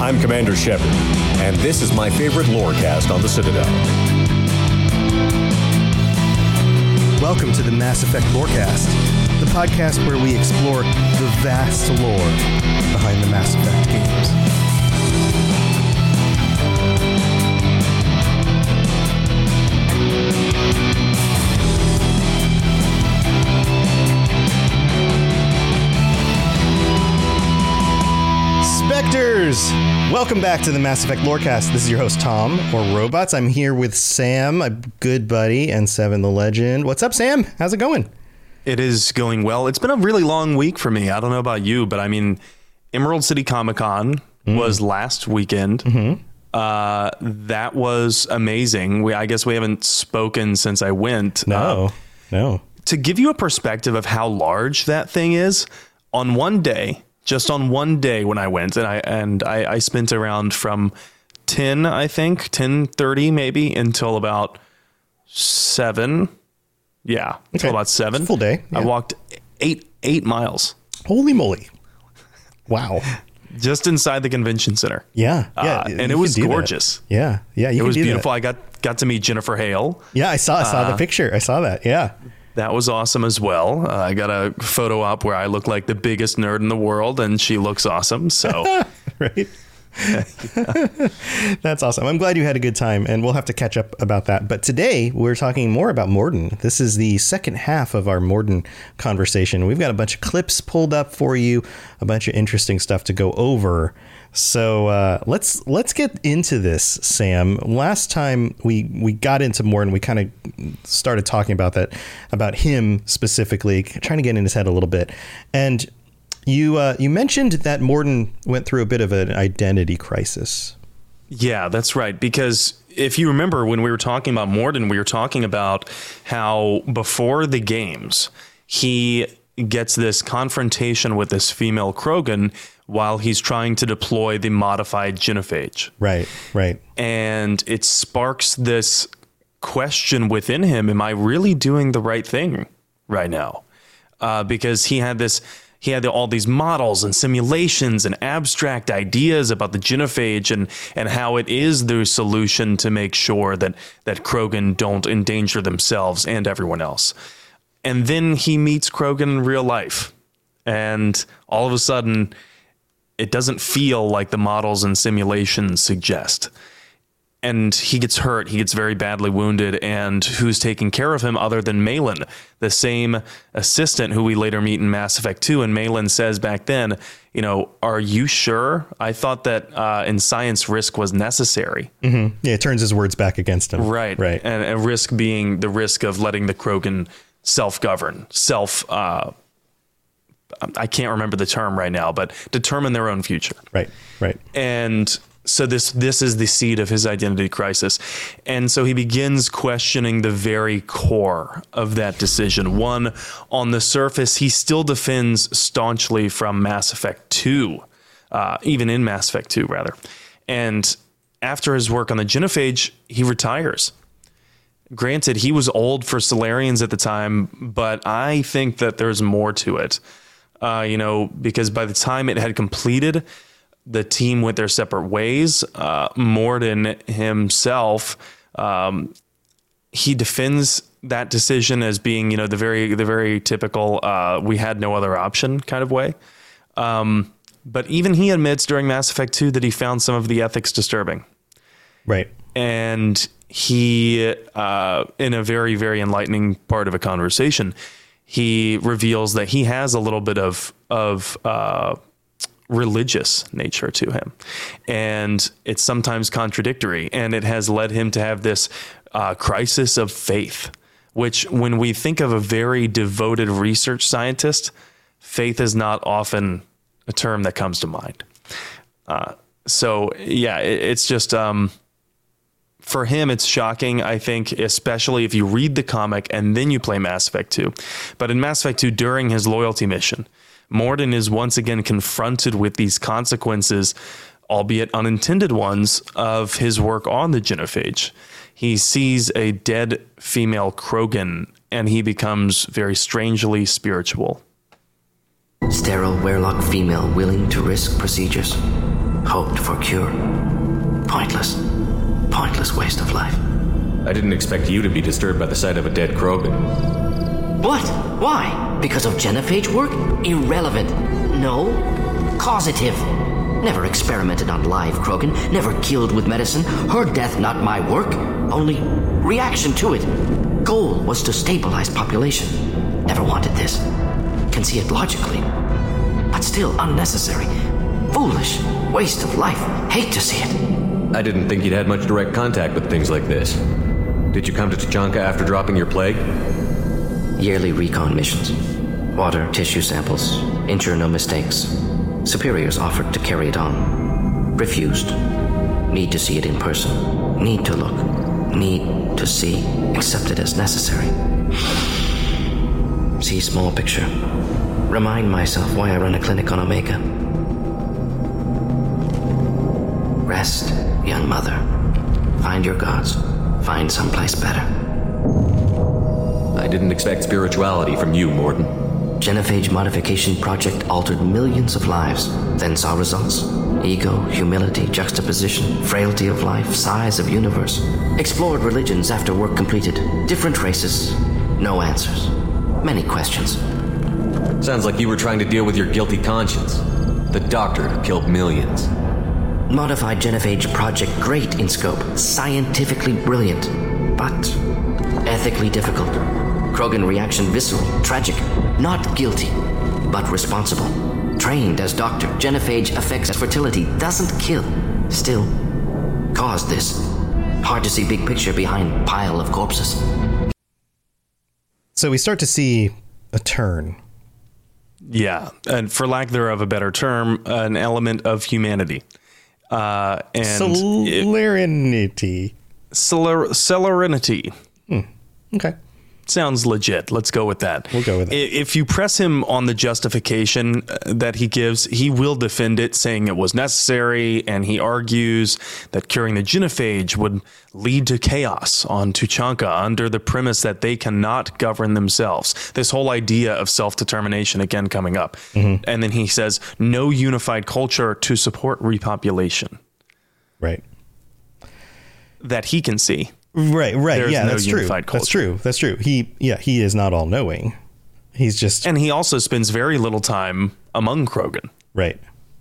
I'm Commander Shepard, and this is my favorite lorecast on the Citadel. Welcome to the Mass Effect Lorecast, the podcast where we explore the vast lore behind the Mass Effect games. Spectres! Welcome back to the Mass Effect Lorecast. This is your host, Tom, or Robots. I'm here with Sam, a good buddy, and Seven the Legend. What's up, Sam? How's it going? It is going well. It's been a really long week for me. I don't know about you, but I mean, Emerald City Comic-Con was last weekend. That was amazing. I guess we haven't spoken since I went. No. To give you a perspective of how large that thing is, on one day, just on one day when I went, and I spent around from 10:30 maybe until about 7. Yeah, until about 7. Full day. Yeah. I walked eight miles. Holy moly. Wow. Just inside the convention center. Yeah. And it was gorgeous. That. Yeah. It was beautiful. I got to meet Jennifer Hale. Yeah, I saw the picture. I saw that. Yeah. That was awesome as well. I got a photo up where I look like the biggest nerd in the world, and she looks awesome. So, right. That's awesome. I'm glad you had a good time, and we'll have to catch up about that. But today we're talking more about Mordin. This is the second half of our Mordin conversation. We've got a bunch of clips pulled up for you, a bunch of interesting stuff to go over. So let's get into this, Sam. Last time we got into Mordin, we kind of started talking about him specifically, trying to get in his head a little bit, and You mentioned that Mordin went through a bit of an identity crisis. Yeah, that's right. Because if you remember when we were talking about Mordin, we were talking about how before the games, he gets this confrontation with this female Krogan while he's trying to deploy the modified genophage. Right. And it sparks this question within him. Am I really doing the right thing right now? Because he had all these models and simulations and abstract ideas about the genophage and how it is the solution to make sure that Krogan don't endanger themselves and everyone else. And then he meets Krogan in real life. And all of a sudden, it doesn't feel like the models and simulations suggest. And he gets hurt. He gets very badly wounded. And who's taking care of him other than Malin, the same assistant who we later meet in Mass Effect 2. And Malin says back then, are you sure? I thought that in science risk was necessary. Mm-hmm. Yeah, it turns his words back against him. Right. And a risk being the risk of letting the Krogan self-govern, I can't remember the term right now, but determine their own future. Right. And so this is the seed of his identity crisis. And so he begins questioning the very core of that decision. One, on the surface, he still defends staunchly from Mass Effect 2, even in Mass Effect 2, rather. And after his work on the genophage, he retires. Granted, he was old for Solarians at the time, but I think that there's more to it. Because by the time it had completed, the team went their separate ways. Mordin himself, he defends that decision as being, the very typical, we had no other option kind of way. But even he admits during Mass Effect 2 that he found some of the ethics disturbing. Right. And he, in a very, very enlightening part of a conversation, he reveals that he has a little bit of religious nature to him, and it's sometimes contradictory, and it has led him to have this crisis of faith, which when we think of a very devoted research scientist, faith is not often a term that comes to mind. It's just for him, it's shocking, I think, especially if you read the comic and then you play Mass Effect 2. But in Mass Effect 2, during his loyalty mission, Mordin is once again confronted with these consequences, albeit unintended ones, of his work on the genophage. He sees a dead female Krogan, and he becomes very strangely spiritual. Sterile Werelock female willing to risk procedures. hoped for cure. Pointless. Pointless waste of life. I didn't expect you to be disturbed by the sight of a dead Krogan. What? Why? Because of genophage work? Irrelevant. No. Causative. Never experimented on live Krogan. Never killed with medicine. Her death, not my work. Only reaction to it. Goal was to stabilize population. Never wanted this. Can see it logically. But still unnecessary. Foolish. Waste of life. Hate to see it. I didn't think you'd had much direct contact with things like this. Did you come to Tuchanka after dropping your plague? Yearly recon missions. Water, tissue samples. Ensure no mistakes. Superiors offered to carry it on. Refused. Need to see it in person. Need to look. Need to see. Accepted as necessary. See small picture. Remind myself why I run a clinic on Omega. Rest, young mother. Find your gods. Find someplace better. I didn't expect spirituality from you, Mordin. Genophage modification project altered millions of lives, then saw results. Ego, humility, juxtaposition, frailty of life, size of universe. Explored religions after work completed. Different races. No answers. Many questions. Sounds like you were trying to deal with your guilty conscience. The doctor who killed millions. Modified genophage project great in scope. Scientifically brilliant. But ethically difficult. Krogan reaction visceral, tragic. Not guilty, but responsible. Trained as doctor, genophage affects fertility, doesn't kill. Still, caused this. Hard to see big picture behind pile of corpses. So we start to see a turn. Yeah, and for lack thereof a better term, an element of humanity. And Celerinity. Celerinity. Okay. Sounds legit. Let's go with that. We'll go with it. If you press him on the justification that he gives, he will defend it, saying it was necessary, and he argues that curing the genophage would lead to chaos on Tuchanka under the premise that they cannot govern themselves. This whole idea of self-determination again coming up. Mm-hmm. And then he says, no unified culture to support repopulation. Right. That he can see. Right. There's Yeah, no that's true. That's true. He is not all knowing. He's just, and he also spends very little time among Krogan. Right.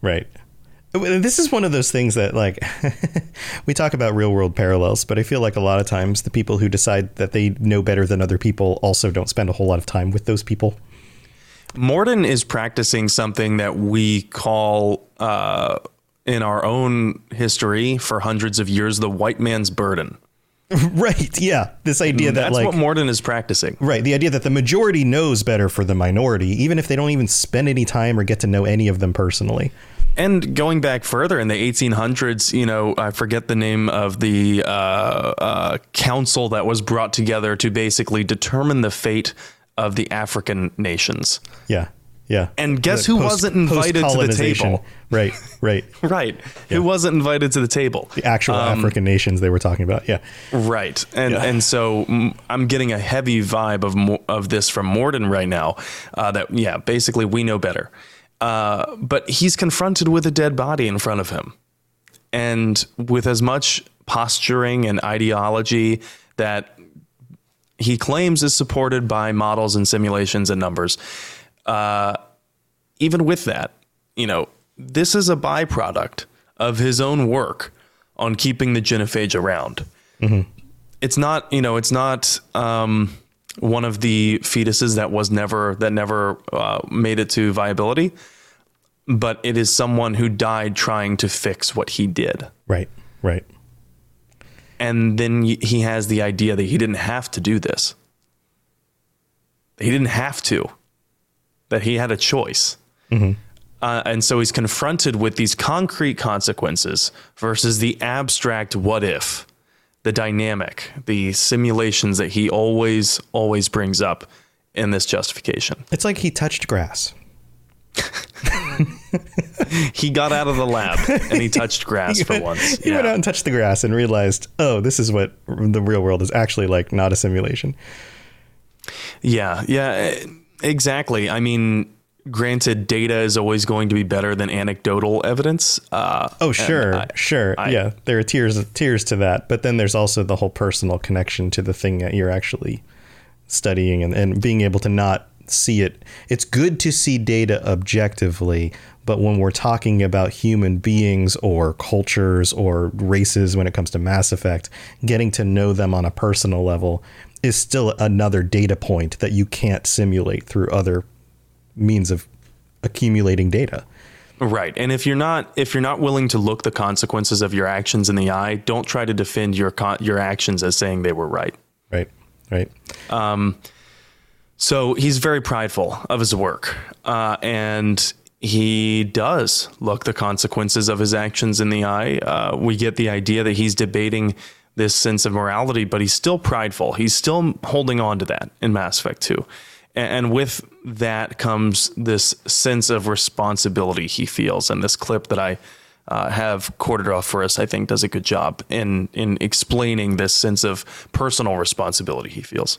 This is one of those things that, like, we talk about real world parallels, but I feel like a lot of times the people who decide that they know better than other people also don't spend a whole lot of time with those people. Mordin is practicing something that we call in our own history for hundreds of years, the white man's burden. Right. Yeah. This idea that, that's like, what Mordin is practicing. Right. The idea that the majority knows better for the minority, even if they don't even spend any time or get to know any of them personally. And going back further in the 1800s, you know, I forget the name of the council that was brought together to basically determine the fate of the African nations. Yeah. Yeah. And guess who wasn't invited to the table? Right. Right. Yeah. Who wasn't invited to the table? The actual African nations they were talking about. Yeah. Right. And so I'm getting a heavy vibe of this from Mordin right now, that, yeah, basically we know better. But he's confronted with a dead body in front of him. And with as much posturing and ideology that he claims is supported by models and simulations and numbers, even with that, you know, this is a byproduct of his own work on keeping the genophage around. Mm-hmm. It's not, you know, it's not one of the fetuses that never made it to viability, but it is someone who died trying to fix what he did. Right. And then he has the idea that he didn't have to do this. He didn't have to. That he had a choice. Mm-hmm. And so he's confronted with these concrete consequences versus the abstract what if, the dynamic, the simulations that he always brings up in this justification. It's like he touched grass. He got out of the lab and he touched grass for once. He went out and touched the grass and realized, oh, this is what the real world is actually like, not a simulation. Yeah, exactly. I mean, Granted, data is always going to be better than anecdotal evidence. Sure. Yeah, there are tiers to that. But then there's also the whole personal connection to the thing that you're actually studying and being able to not see it. It's good to see data objectively, but when we're talking about human beings or cultures or races, when it comes to Mass Effect, getting to know them on a personal level is still another data point that you can't simulate through other means of accumulating data. Right. And if you're not willing to look the consequences of your actions in the eye, don't try to defend your actions as saying they were right. Right. So he's very prideful of his work, and he does look the consequences of his actions in the eye. We get the idea that he's debating this sense of morality, but he's still prideful. He's still holding on to that in Mass Effect 2. And with that comes this sense of responsibility he feels. And this clip that I have quartered off for us, I think, does a good job in explaining this sense of personal responsibility he feels.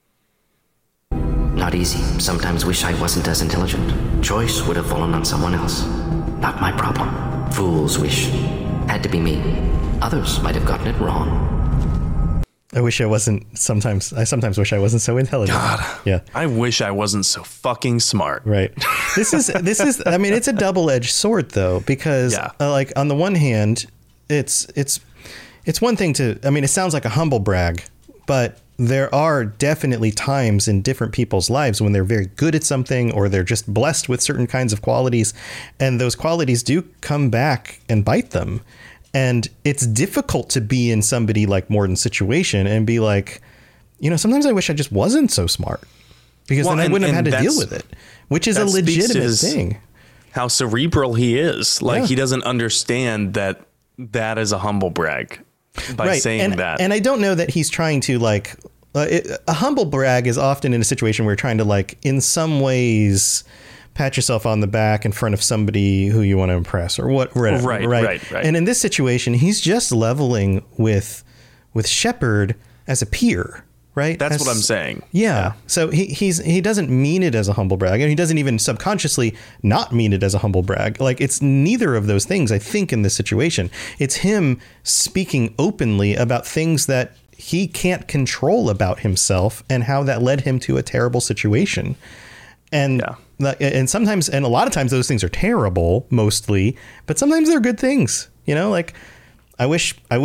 Not easy. Sometimes wish I wasn't as intelligent. Choice would have fallen on someone else. Not my problem. Fool's wish. Had to be me. Others might have gotten it wrong. I sometimes wish I wasn't so intelligent. God. Yeah. I wish I wasn't so fucking smart. Right. This is, I mean, it's a double-edged sword though, because like on the one hand, it's one thing to, I mean, it sounds like a humble brag, but there are definitely times in different people's lives when they're very good at something or they're just blessed with certain kinds of qualities, and those qualities do come back and bite them. And it's difficult to be in somebody like Morden's situation and be like, sometimes I wish I just wasn't so smart, because then I wouldn't have had to deal with it, which is a legitimate thing. How cerebral he is. Like he doesn't understand that is a humble brag by saying that. And I don't know that he's trying to like, a humble brag is often in a situation where you're trying to like, in some ways, pat yourself on the back in front of somebody who you want to impress or whatever. Right. And in this situation, he's just leveling with Shepard as a peer, right? That's what I'm saying. Yeah. So he doesn't mean it as a humble brag, and he doesn't even subconsciously not mean it as a humble brag. Like, it's neither of those things, I think, in this situation. It's him speaking openly about things that he can't control about himself and how that led him to a terrible situation. And sometimes, and a lot of times those things are terrible, mostly, but sometimes they're good things, like I wish I,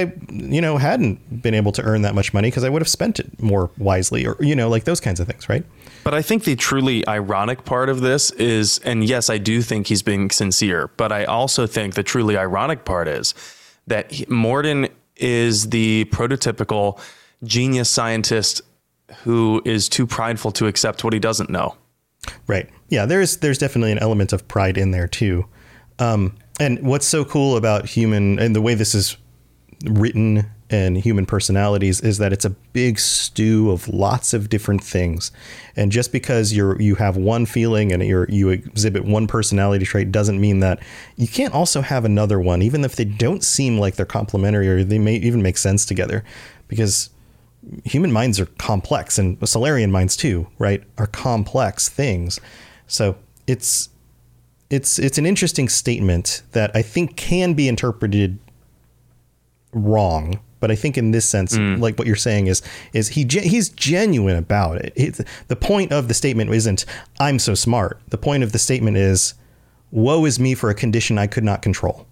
hadn't been able to earn that much money because I would have spent it more wisely, or, like those kinds of things. Right. But I think the truly ironic part of this is, and yes, I do think he's being sincere, but I also think the truly ironic part is that Morden is the prototypical genius scientist who is too prideful to accept what he doesn't know. Right. Yeah, there's definitely an element of pride in there, too. And what's so cool about human and the way this is written and human personalities is that it's a big stew of lots of different things. And just because you have one feeling and you exhibit one personality trait doesn't mean that you can't also have another one, even if they don't seem like they're complementary or they may even make sense together, because human minds are complex, and Salarian minds too, right, are complex things. So it's an interesting statement that I think can be interpreted wrong, but I think in this sense, like what you're saying is he's genuine about it. The point of the statement isn't I'm so smart. The point of the statement is woe is me for a condition I could not control.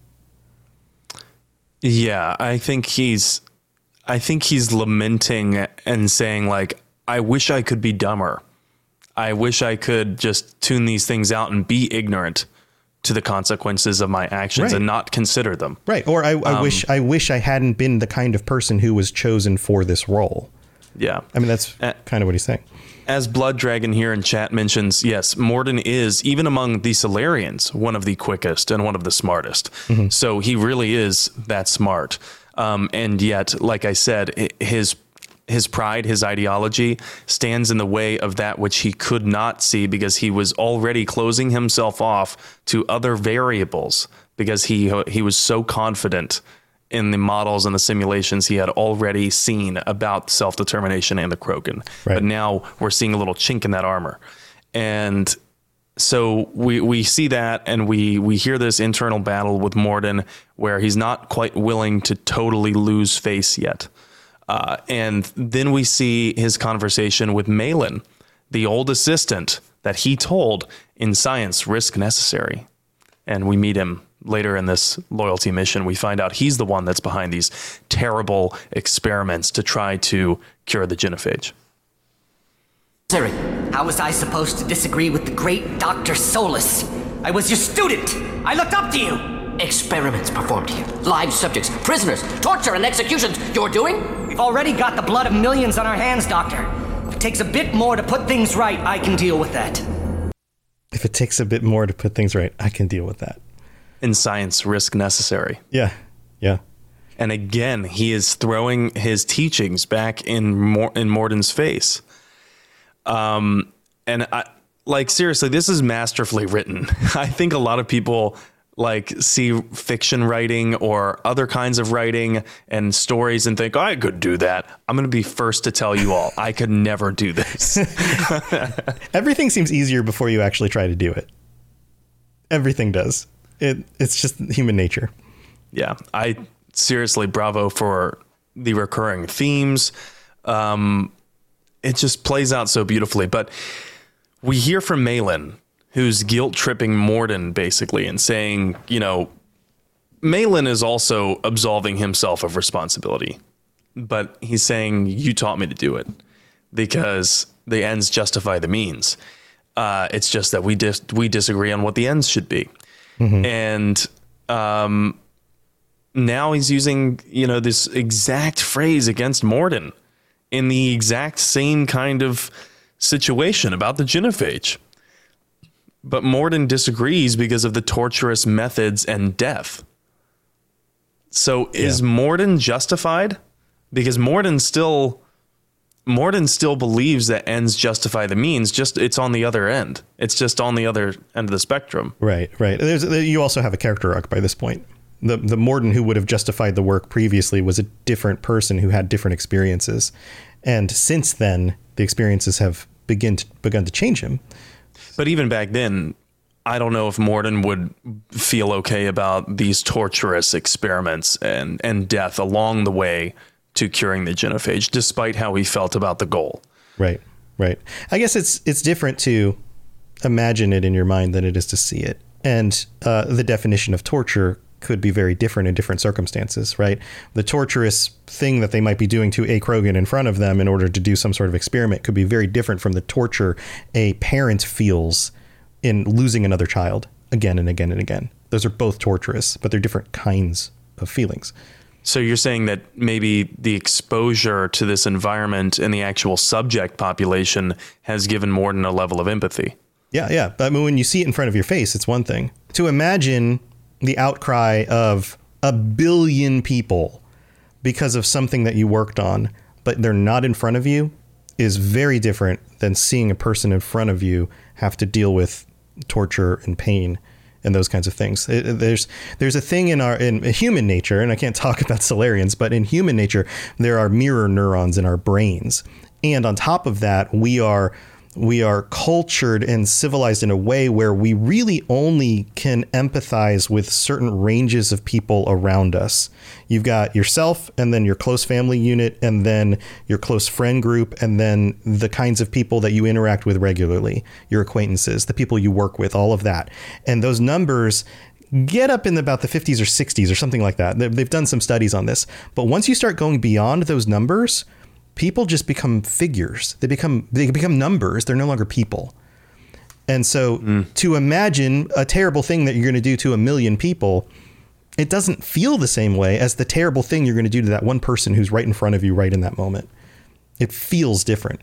Yeah, I think he's lamenting and saying, like, I wish I could be dumber. I wish I could just tune these things out and be ignorant to the consequences of my actions and not consider them. Right. Or I wish I hadn't been the kind of person who was chosen for this role. Yeah. I mean, that's kind of what he's saying. As Blood Dragon here in chat mentions, yes, Morden is, even among the Salarians, one of the quickest and one of the smartest. Mm-hmm. So he really is that smart. And yet, like I said, his pride, his ideology stands in the way of that which he could not see, because he was already closing himself off to other variables, because he was so confident in the models and the simulations he had already seen about self-determination and the Krogan. Right. But now we're seeing a little chink in that armor. And So we see that, and we hear this internal battle with Morden where he's not quite willing to totally lose face yet. And then we see his conversation with Malin, the old assistant that he told in science, risk necessary. And we meet him later in this loyalty mission. We find out he's the one that's behind these terrible experiments to try to cure the genophage. How was I supposed to disagree with the great Dr. Solus? I was your student! I looked up to you! Experiments performed here. Live subjects, prisoners, torture and executions. You're doing? We've already got the blood of millions on our hands, Doctor. If it takes a bit more to put things right, I can deal with that. If it takes a bit more to put things right, I can deal with that. In science, risk necessary. Yeah. Yeah. And again, he is throwing his teachings back in Morden's face. And seriously, this is masterfully written. I think a lot of people see fiction writing or other kinds of writing and stories and think, I could do that. I'm going to be first to tell you all, I could never do this. Everything seems easier before you actually try to do it. Everything does. It's just human nature. Yeah. I seriously, bravo for the recurring themes. It just plays out so beautifully. But we hear from Malin, who's guilt-tripping Morden, basically, and saying, Malin is also absolving himself of responsibility. But he's saying, you taught me to do it because the ends justify the means. It's just that we disagree on what the ends should be. Mm-hmm. And now he's using, this exact phrase against Morden in the exact same kind of situation about the genophage. But Morden disagrees because of the torturous methods and death. So is Morden justified? Because Morden still believes that ends justify the means, just it's on the other end. It's just on the other end of the spectrum. Right. You also have a character arc by this point. The Morden who would have justified the work previously was a different person who had different experiences. And since then, the experiences have begun to change him. But even back then, I don't know if Morden would feel okay about these torturous experiments and death along the way to curing the genophage, despite how he felt about the goal. Right. I guess it's different to imagine it in your mind than it is to see it. And the definition of torture could be very different in different circumstances, right? The torturous thing that they might be doing to a Krogan in front of them in order to do some sort of experiment could be very different from the torture a parent feels in losing another child again and again and again. Those are both torturous, but they're different kinds of feelings. So you're saying that maybe the exposure to this environment and the actual subject population has given Morden a level of empathy. Yeah. But when you see it in front of your face, it's one thing. To imagine the outcry of 1 billion people because of something that you worked on, but they're not in front of you, is very different than seeing a person in front of you have to deal with torture and pain and those kinds of things. There's a thing in human nature, and I can't talk about Solarians, but in human nature, there are mirror neurons in our brains. And on top of that, we are cultured and civilized in a way where we really only can empathize with certain ranges of people around us. You've got yourself, and then your close family unit, and then your close friend group, and then the kinds of people that you interact with regularly, your acquaintances, the people you work with, all of that. And those numbers get up in about the 50s or 60s or something like that. They've done some studies on this. But once you start going beyond those numbers, people just become figures. They become numbers. They're no longer people. And so to imagine a terrible thing that you're going to do to 1 million people, it doesn't feel the same way as the terrible thing you're going to do to that one person who's right in front of you right in that moment. It feels different.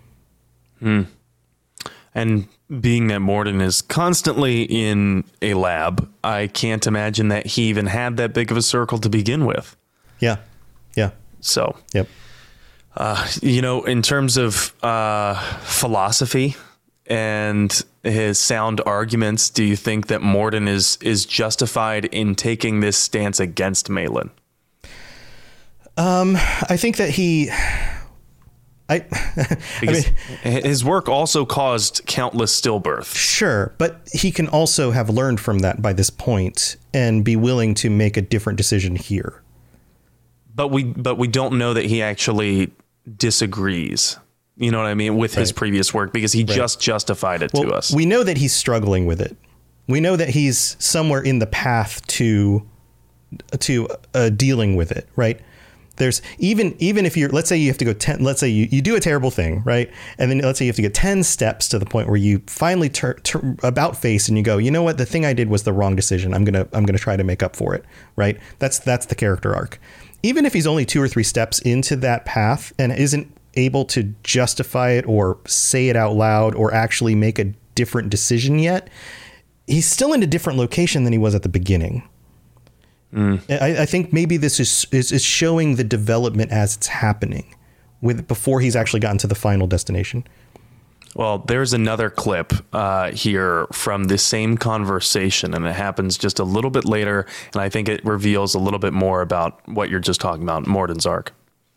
And being that Morden is constantly in a lab, I can't imagine that he even had that big of a circle to begin with. Yeah. So, yep. In terms of philosophy and his sound arguments, do you think that Morden is justified in taking this stance against Malin? I think that Because his work also caused countless stillbirths. Sure, but he can also have learned from that by this point and be willing to make a different decision here. But we don't know that he actually disagrees. You know what I mean? With his previous work, because he just justified it to us. We know that he's struggling with it. We know that he's somewhere in the path to dealing with it, right? There's even if you're, let's say you have to go 10, let's say you do a terrible thing, right? And then let's say you have to get 10 steps to the point where you finally turn about face and you go, you know what? The thing I did was the wrong decision. I'm going to try to make up for it. Right. That's the character arc. Even if he's only 2 or 3 steps into that path and isn't able to justify it or say it out loud or actually make a different decision yet, he's still in a different location than he was at the beginning. I think maybe this is showing the development as it's happening before he's actually gotten to the final destination. Well, there's another clip here from the same conversation, and it happens just a little bit later, and I think it reveals a little bit more about what you're just talking about, Morden's arc.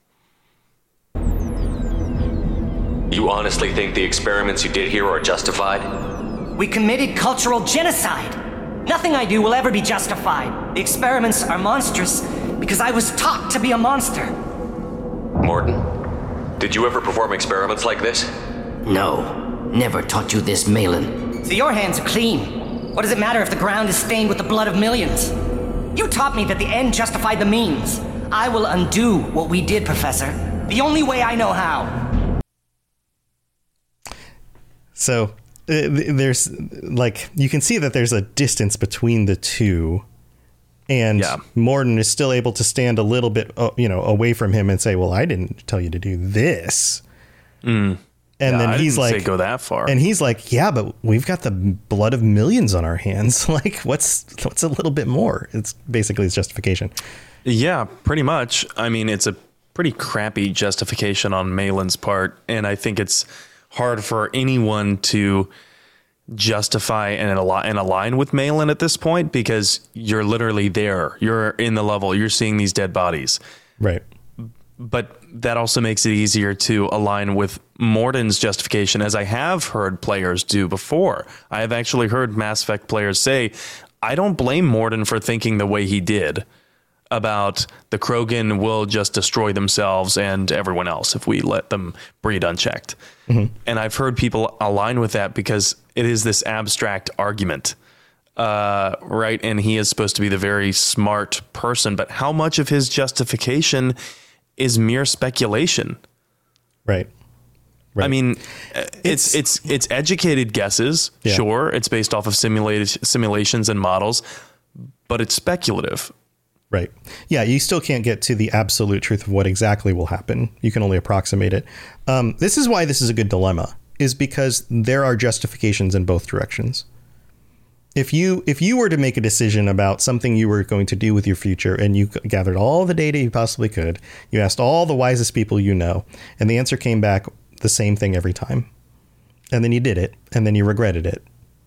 You honestly think the experiments you did here are justified? We committed cultural genocide. Nothing I do will ever be justified. The experiments are monstrous because I was taught to be a monster. Morden, did you ever perform experiments like this? No, never taught you this, Malin. So your hands are clean. What does it matter if the ground is stained with the blood of millions? You taught me that the end justified the means. I will undo what we did, Professor. The only way I know how. So there's you can see that there's a distance between the two, and Morden is still able to stand a little bit, away from him and say, well, I didn't tell you to do this. And then he's like, say go that far. And he's like, yeah, but we've got the blood of millions on our hands. Like, what's a little bit more? It's basically his justification. Yeah, pretty much. I mean, it's a pretty crappy justification on Malin's part. And I think it's hard for anyone to justify and align with Malin at this point, because you're literally there. You're in the level. You're seeing these dead bodies. Right. But that also makes it easier to align with Morden's justification, as I have heard players do before. I have actually heard Mass Effect players say, I don't blame Morden for thinking the way he did about the Krogan will just destroy themselves and everyone else if we let them breed unchecked. Mm-hmm. And I've heard people align with that because it is this abstract argument, right? And he is supposed to be the very smart person, but how much of his justification is mere speculation? Right. I mean, it's educated guesses. Yeah. Sure. It's based off of simulations and models, but it's speculative. Right. Yeah. You still can't get to the absolute truth of what exactly will happen. You can only approximate it. This is why this is a good dilemma, is because there are justifications in both directions. If you were to make a decision about something you were going to do with your future, and you gathered all the data you possibly could, you asked all the wisest people you know, and the answer came back the same thing every time, and then you did it, and then you regretted it,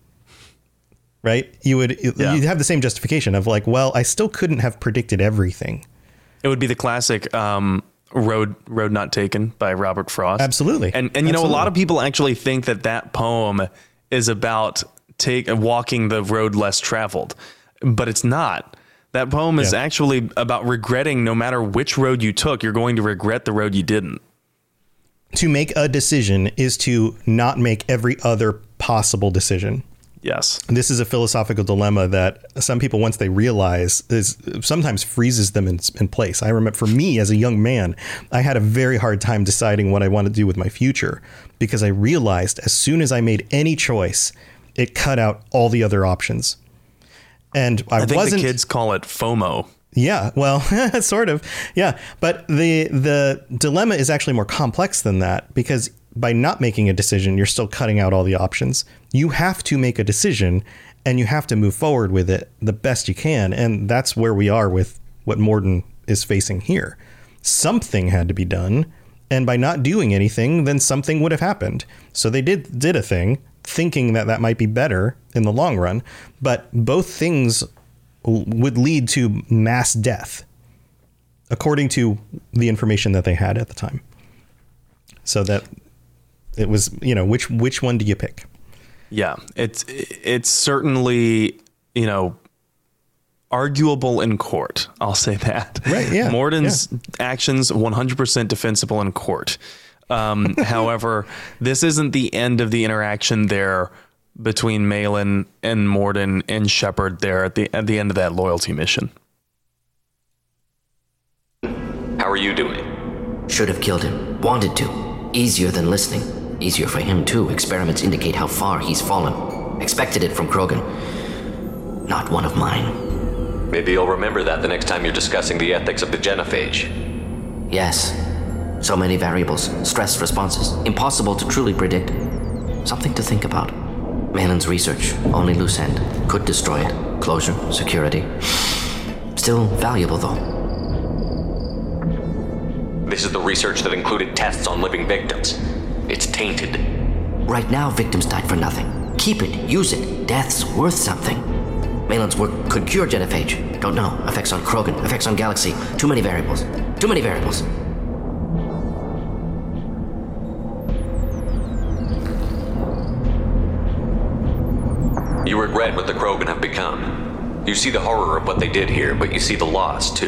right? You'd have the same justification of like, well, I still couldn't have predicted everything. It would be the classic Road Not Taken by Robert Frost. Absolutely. And you know, a lot of people actually think that poem is about walking the road less traveled, but it's not. That poem is actually about regretting no matter which road you took, you're going to regret the road you didn't. To make a decision is to not make every other possible decision. Yes. This is a philosophical dilemma that some people, once they realize, sometimes freezes them in place. I remember for me as a young man, I had a very hard time deciding what I wanted to do with my future, because I realized as soon as I made any choice, it cut out all the other options. And I think the kids call it FOMO. Yeah, well, sort of. Yeah. But the dilemma is actually more complex than that, because by not making a decision, you're still cutting out all the options. You have to make a decision, and you have to move forward with it the best you can. And that's where we are with what Morden is facing here. Something had to be done. And by not doing anything, then something would have happened. So they did a thing, thinking that might be better in the long run. But both things would lead to mass death, according to the information that they had at the time. So that it was, which one do you pick? Yeah, it's certainly, arguable in court. I'll say that. Right. Yeah. Morden's actions 100% defensible in court. However, this isn't the end of the interaction there between Malin and Morden and Shepard there at the end of that loyalty mission. How are you doing? Should have killed him. Wanted to. Easier than listening. Easier for him, too. Experiments indicate how far he's fallen. Expected it from Krogan. Not one of mine. Maybe you'll remember that the next time you're discussing the ethics of the genophage. Yes. So many variables. Stress responses. Impossible to truly predict. Something to think about. Malin's research. Only loose end. Could destroy it. Closure. Security. Still valuable, though. This is the research that included tests on living victims. It's tainted. Right now, victims died for nothing. Keep it. Use it. Death's worth something. Malin's work could cure genophage. Don't know. Effects on Krogan. Effects on Galaxy. Too many variables. Too many variables. You regret what the Krogan have become. You see the horror of what they did here, but you see the loss, too.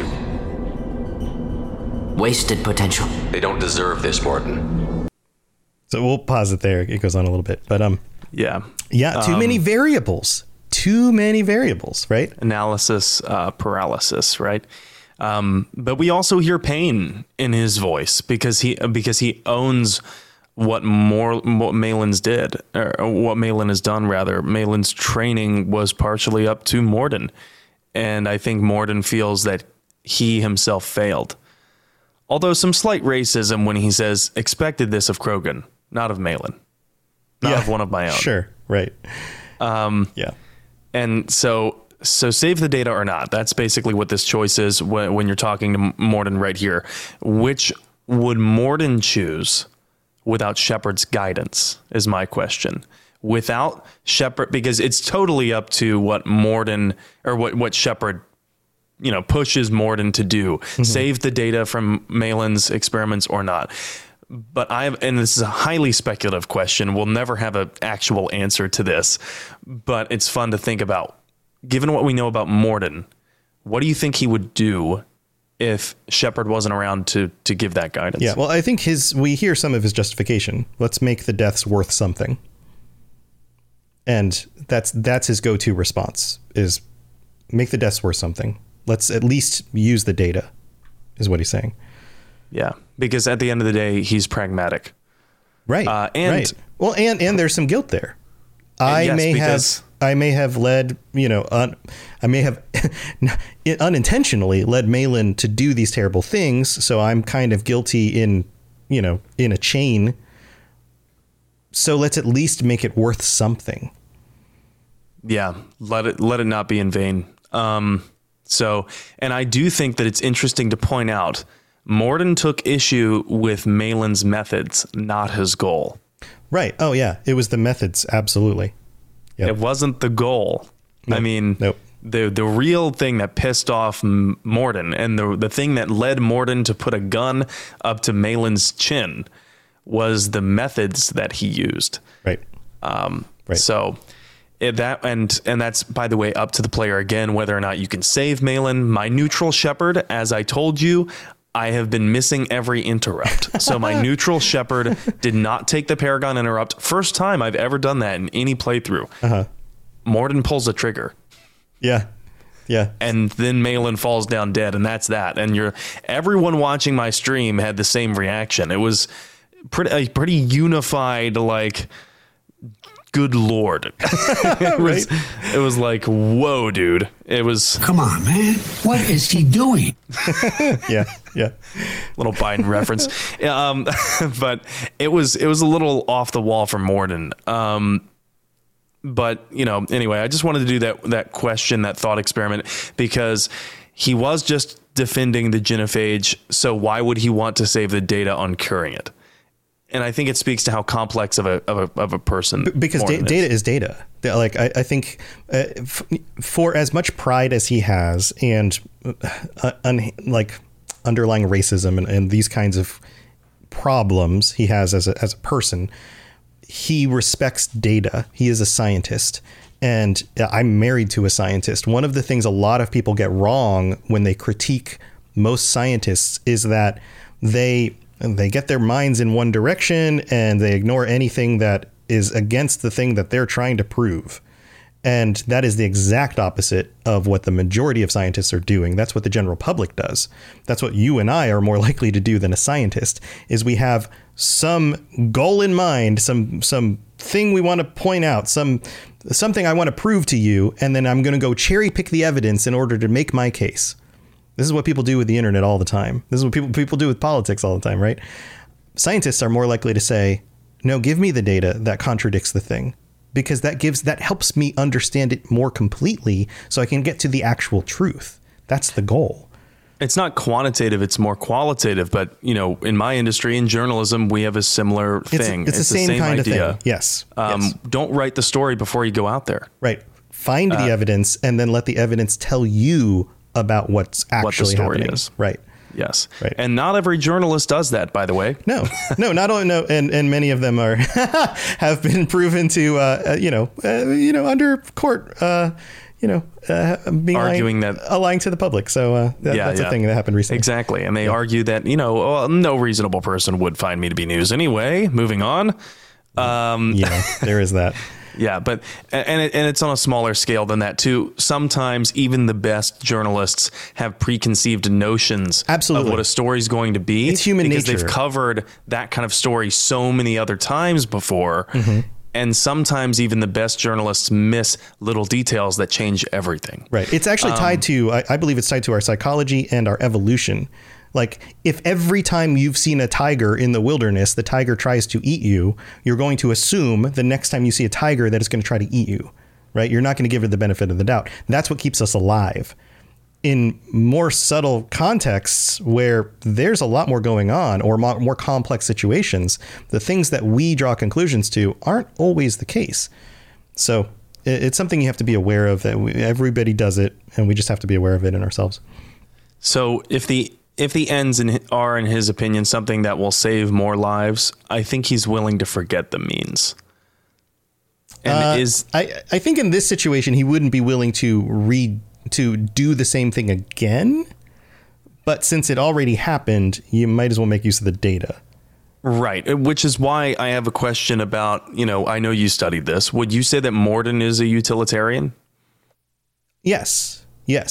Wasted potential. They don't deserve this, Morden. So we'll pause it there. It goes on a little bit, but yeah, too many variables. Too many variables, right? Analysis paralysis, right? But we also hear pain in his voice because he owns what Malin's did, or what Malin has done, rather. Malin's training was partially up to Morden. And I think Morden feels that he himself failed. Although some slight racism when he says, expected this of Krogan, not of Malin. Not of one of my own. Sure, right. Yeah. And so save the data or not. That's basically what this choice is when you're talking to Morden right here. Which would Morden choose without Shepard's guidance is my question. Without Shepard, because it's totally up to what Morden or what Shepard, pushes Morden to do. Mm-hmm. Save the data from Malin's experiments or not. But and this is a highly speculative question. We'll never have an actual answer to this, but it's fun to think about. Given what we know about Morden, what do you think he would do if Shepard wasn't around to give that guidance? Yeah, well, I think we hear some of his justification. Let's make the deaths worth something. And that's his go-to response, is make the deaths worth something. Let's at least use the data, is what he's saying. Yeah, because at the end of the day, he's pragmatic. Right. Right. Well, and there's some guilt there. I may have led, I may have unintentionally led Malin to do these terrible things. So I'm kind of guilty in a chain. So let's at least make it worth something. Yeah. Let it not be in vain. And I do think that it's interesting to point out Morden took issue with Malin's methods, not his goal. Right. Oh, yeah. It was the methods. Absolutely. Yep. It wasn't the goal. Nope. I mean, nope. The real thing that pissed off Morden and the thing that led Morden to put a gun up to Malin's chin was the methods that he used. Right. Right. So that's, by the way, up to the player again, whether or not you can save Malin. My neutral Shepard, as I told you, I have been missing every interrupt. So my neutral Shepard did not take the Paragon interrupt. First time I've ever done that in any playthrough. Uh-huh. Morden pulls a trigger. Yeah. Yeah. And then Malin falls down dead, and that's that. And everyone watching my stream had the same reaction. It was pretty unified, like, good Lord. It was like, whoa, dude. It was. Come on, man. What is he doing? Yeah. Little Biden reference. But it was a little off the wall for Morden. But, anyway, I just wanted to do that question, that thought experiment, because he was just defending the genophage. So why would he want to save the data on curing it? And I think it speaks to how complex of a person. Because data is data. Like, I think for as much pride as he has and like underlying racism and these kinds of problems he has as a person. He respects data. He is a scientist. And I'm married to a scientist. One of the things a lot of people get wrong when they critique most scientists is that they get their minds in one direction and they ignore anything that is against the thing that they're trying to prove. And that is the exact opposite of what the majority of scientists are doing. That's what the general public does. That's what you and I are more likely to do than a scientist, is we have some goal in mind, some thing we want to point out, something I want to prove to you, and then I'm going to go cherry pick the evidence in order to make my case. This is what people do with the internet all the time. This is what people do with politics all the time, right? Scientists are more likely to say, no, give me the data that contradicts the thing, because that helps me understand it more completely so I can get to the actual truth. That's the goal. It's not quantitative, it's more qualitative. But, in my industry, in journalism, we have a similar thing. It's the same kind idea. Of thing. Yes. Don't write the story before you go out there. Right. Find the evidence and then let the evidence tell you about what's actually happening. Is. Right. Yes. Right. And not every journalist does that, by the way. No, not only and many of them have been proven to, under court, being arguing lying to the public. So that's a thing that happened recently. Exactly. And they argue that, no reasonable person would find me to be news anyway. Moving on. There is that. Yeah, but and it's on a smaller scale than that too. Sometimes even the best journalists have preconceived notions of what a story is going to be. It's human nature. Because they've covered that kind of story so many other times before. Mm-hmm. And sometimes even the best journalists miss little details that change everything. Right. It's actually tied to, I believe it's tied to our psychology and our evolution. Like, if every time you've seen a tiger in the wilderness, the tiger tries to eat you, you're going to assume the next time you see a tiger that it's going to try to eat you, right? You're not going to give it the benefit of the doubt. That's what keeps us alive. In more subtle contexts where there's a lot more going on or more complex situations, the things that we draw conclusions to aren't always the case. So it's something you have to be aware of, that everybody does it, and we just have to be aware of it in ourselves. So if the ends are, in his opinion, something that will save more lives, I think he's willing to forget the means. And I think in this situation, he wouldn't be willing to do the same thing again. But since it already happened, you might as well make use of the data. Right. Which is why I have a question about, I know you studied this. Would you say that Morden is a utilitarian? Yes.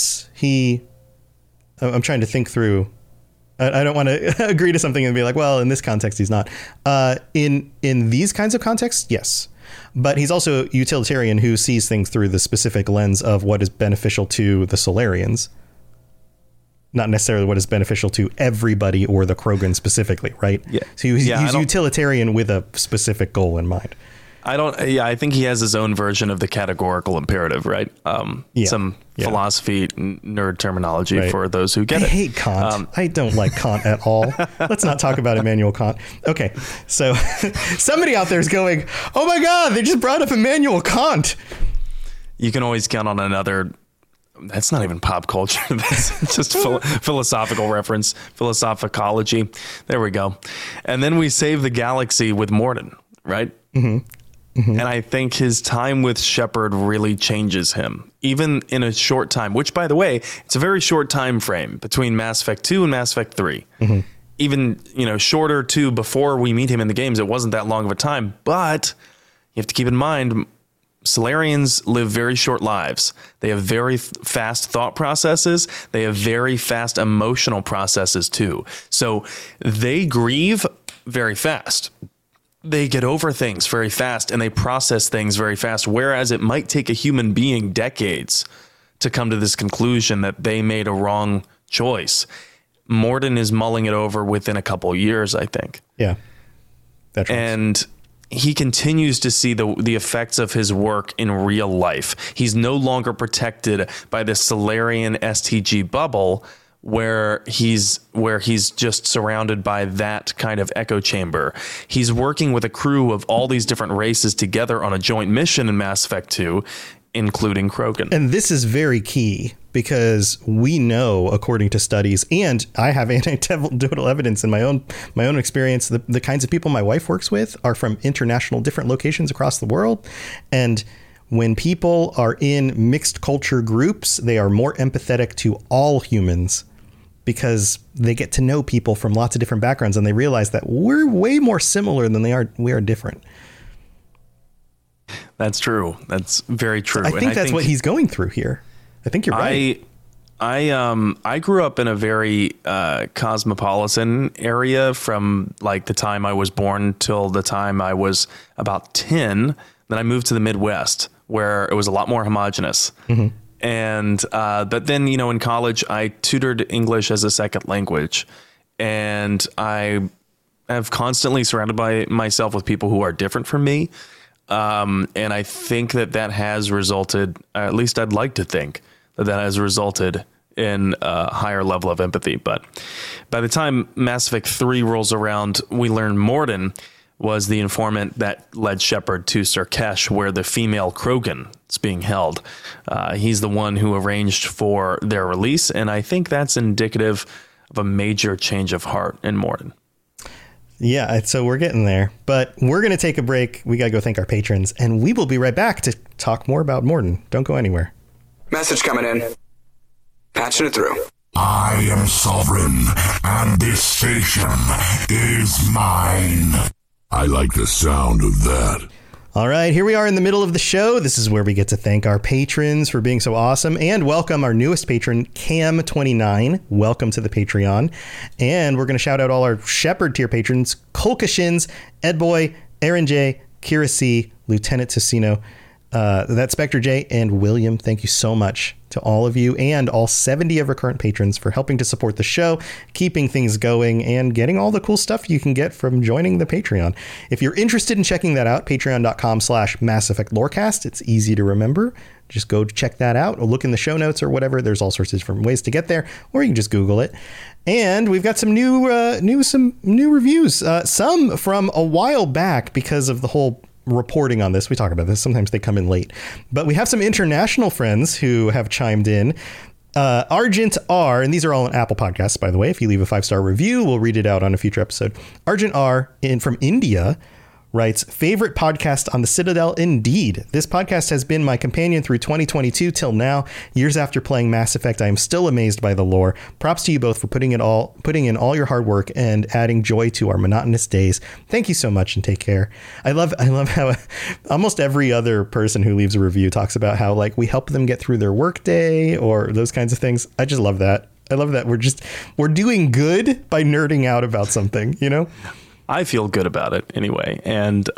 I'm trying to think through. I don't want to agree to something and be like, well, in this context, he's not. In these kinds of contexts, yes. But he's also a utilitarian who sees things through the specific lens of what is beneficial to the Solarians, not necessarily what is beneficial to everybody or the Krogan specifically, right? Yeah. So he's utilitarian with a specific goal in mind. I think he has his own version of the categorical imperative, right? Some philosophy nerd terminology for those who get it. I hate Kant. I don't like Kant at all. Let's not talk about Immanuel Kant. Okay, so somebody out there is going, oh my God, they just brought up Immanuel Kant. You can always count on another. That's not even pop culture. That's just philosophical reference, philosophicology. There we go. And then we save the galaxy with Morden, right? Mm-hmm. Mm-hmm. And I think his time with Shepard really changes him, even in a short time, which, by the way, it's a very short time frame between Mass Effect 2 and Mass Effect 3. Mm-hmm. Even, shorter too, before we meet him in the games, it wasn't that long of a time. But you have to keep in mind, Solarians live very short lives. They have very fast thought processes. They have very fast emotional processes too. So they grieve very fast. They get over things very fast and they process things very fast, whereas it might take a human being decades to come to this conclusion that they made a wrong choice. Morden is mulling it over within a couple of years, I think. Yeah. That's right. And he continues to see the effects of his work in real life. He's no longer protected by the Solarian STG bubble where he's just surrounded by that kind of echo chamber. He's working with a crew of all these different races together on a joint mission in Mass Effect 2, including Krogan. And this is very key because we know, according to studies, and I have anecdotal evidence in my own experience, the kinds of people my wife works with are from international different locations across the world. And when people are in mixed culture groups, they are more empathetic to all humans because they get to know people from lots of different backgrounds, and they realize that we're way more similar than we are different. That's true. That's very true. So I think that's what he's going through here. I think you're right. I grew up in a very cosmopolitan area from like the time I was born till the time I was about 10. Then I moved to the Midwest, where it was a lot more homogenous. Mm-hmm. And but then, in college, I tutored English as a second language. And I have constantly surrounded by myself with people who are different from me. And I think that has resulted, at least I'd like to think that has resulted in a higher level of empathy. But by the time Mass Effect 3 rolls around, we learn Mordin was the informant that led Shepard to Surkesh, where the female Krogan is being held. He's the one who arranged for their release, and I think that's indicative of a major change of heart in Mordin. Yeah, so we're getting there, but we're going to take a break. We got to go thank our patrons, and we will be right back to talk more about Mordin. Don't go anywhere. Message coming in. Patching it through. I am sovereign, and this station is mine. I like the sound of that. All right, here we are in the middle of the show. This is where we get to thank our patrons for being so awesome and welcome our newest patron, Cam29. Welcome to the Patreon. And we're going to shout out all our Shepard tier patrons, Kolkashins, Edboy, Aaron J, Kira C, Lieutenant Tessino, that's Spectre J, and William. Thank you so much to all of you and all 70 of our current patrons for helping to support the show, keeping things going, and getting all the cool stuff you can get from joining the Patreon. If you're interested in checking that out, patreon.com/Mass Effect Lorecast. It's easy to remember. Just go check that out or look in the show notes or whatever. There's all sorts of different ways to get there, or you can just Google it. And we've got some new reviews, some from a while back because of the whole reporting on this. We talk about this. Sometimes they come in late, but we have some international friends who have chimed in. Argent R, and these are all on Apple Podcasts, by the way. If you leave a 5-star review, we'll read it out on a future episode. Argent R from India writes, favorite podcast on the Citadel indeed. This podcast has been my companion through 2022 till now. Years after playing Mass Effect, I am still amazed by the lore. Props to you both for putting in all your hard work and adding joy to our monotonous days. Thank you so much and take care. I love how almost every other person who leaves a review talks about how like we help them get through their work day or those kinds of things. I just love that. I love that we're doing good by nerding out about something, I feel good about it anyway. And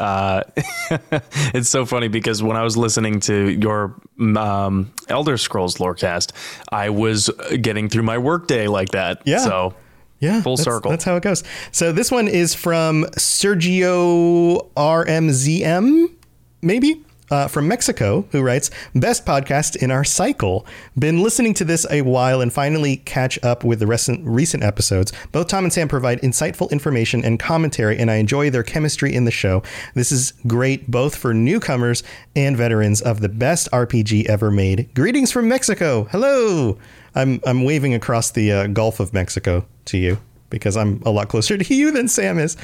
it's so funny because when I was listening to your Elder Scrolls Lorecast, I was getting through my workday like that. Yeah. So yeah, full circle. That's how it goes. So this one is from Sergio RMZM, maybe? From Mexico, who writes, best podcast in our cycle. Been listening to this a while and finally catch up with the recent episodes. Both Tom and Sam provide insightful information and commentary, and I enjoy their chemistry in the show. This is great both for newcomers and veterans of the best RPG ever made. Greetings from Mexico. Hello. I'm waving across the Gulf of Mexico to you because I'm a lot closer to you than Sam is.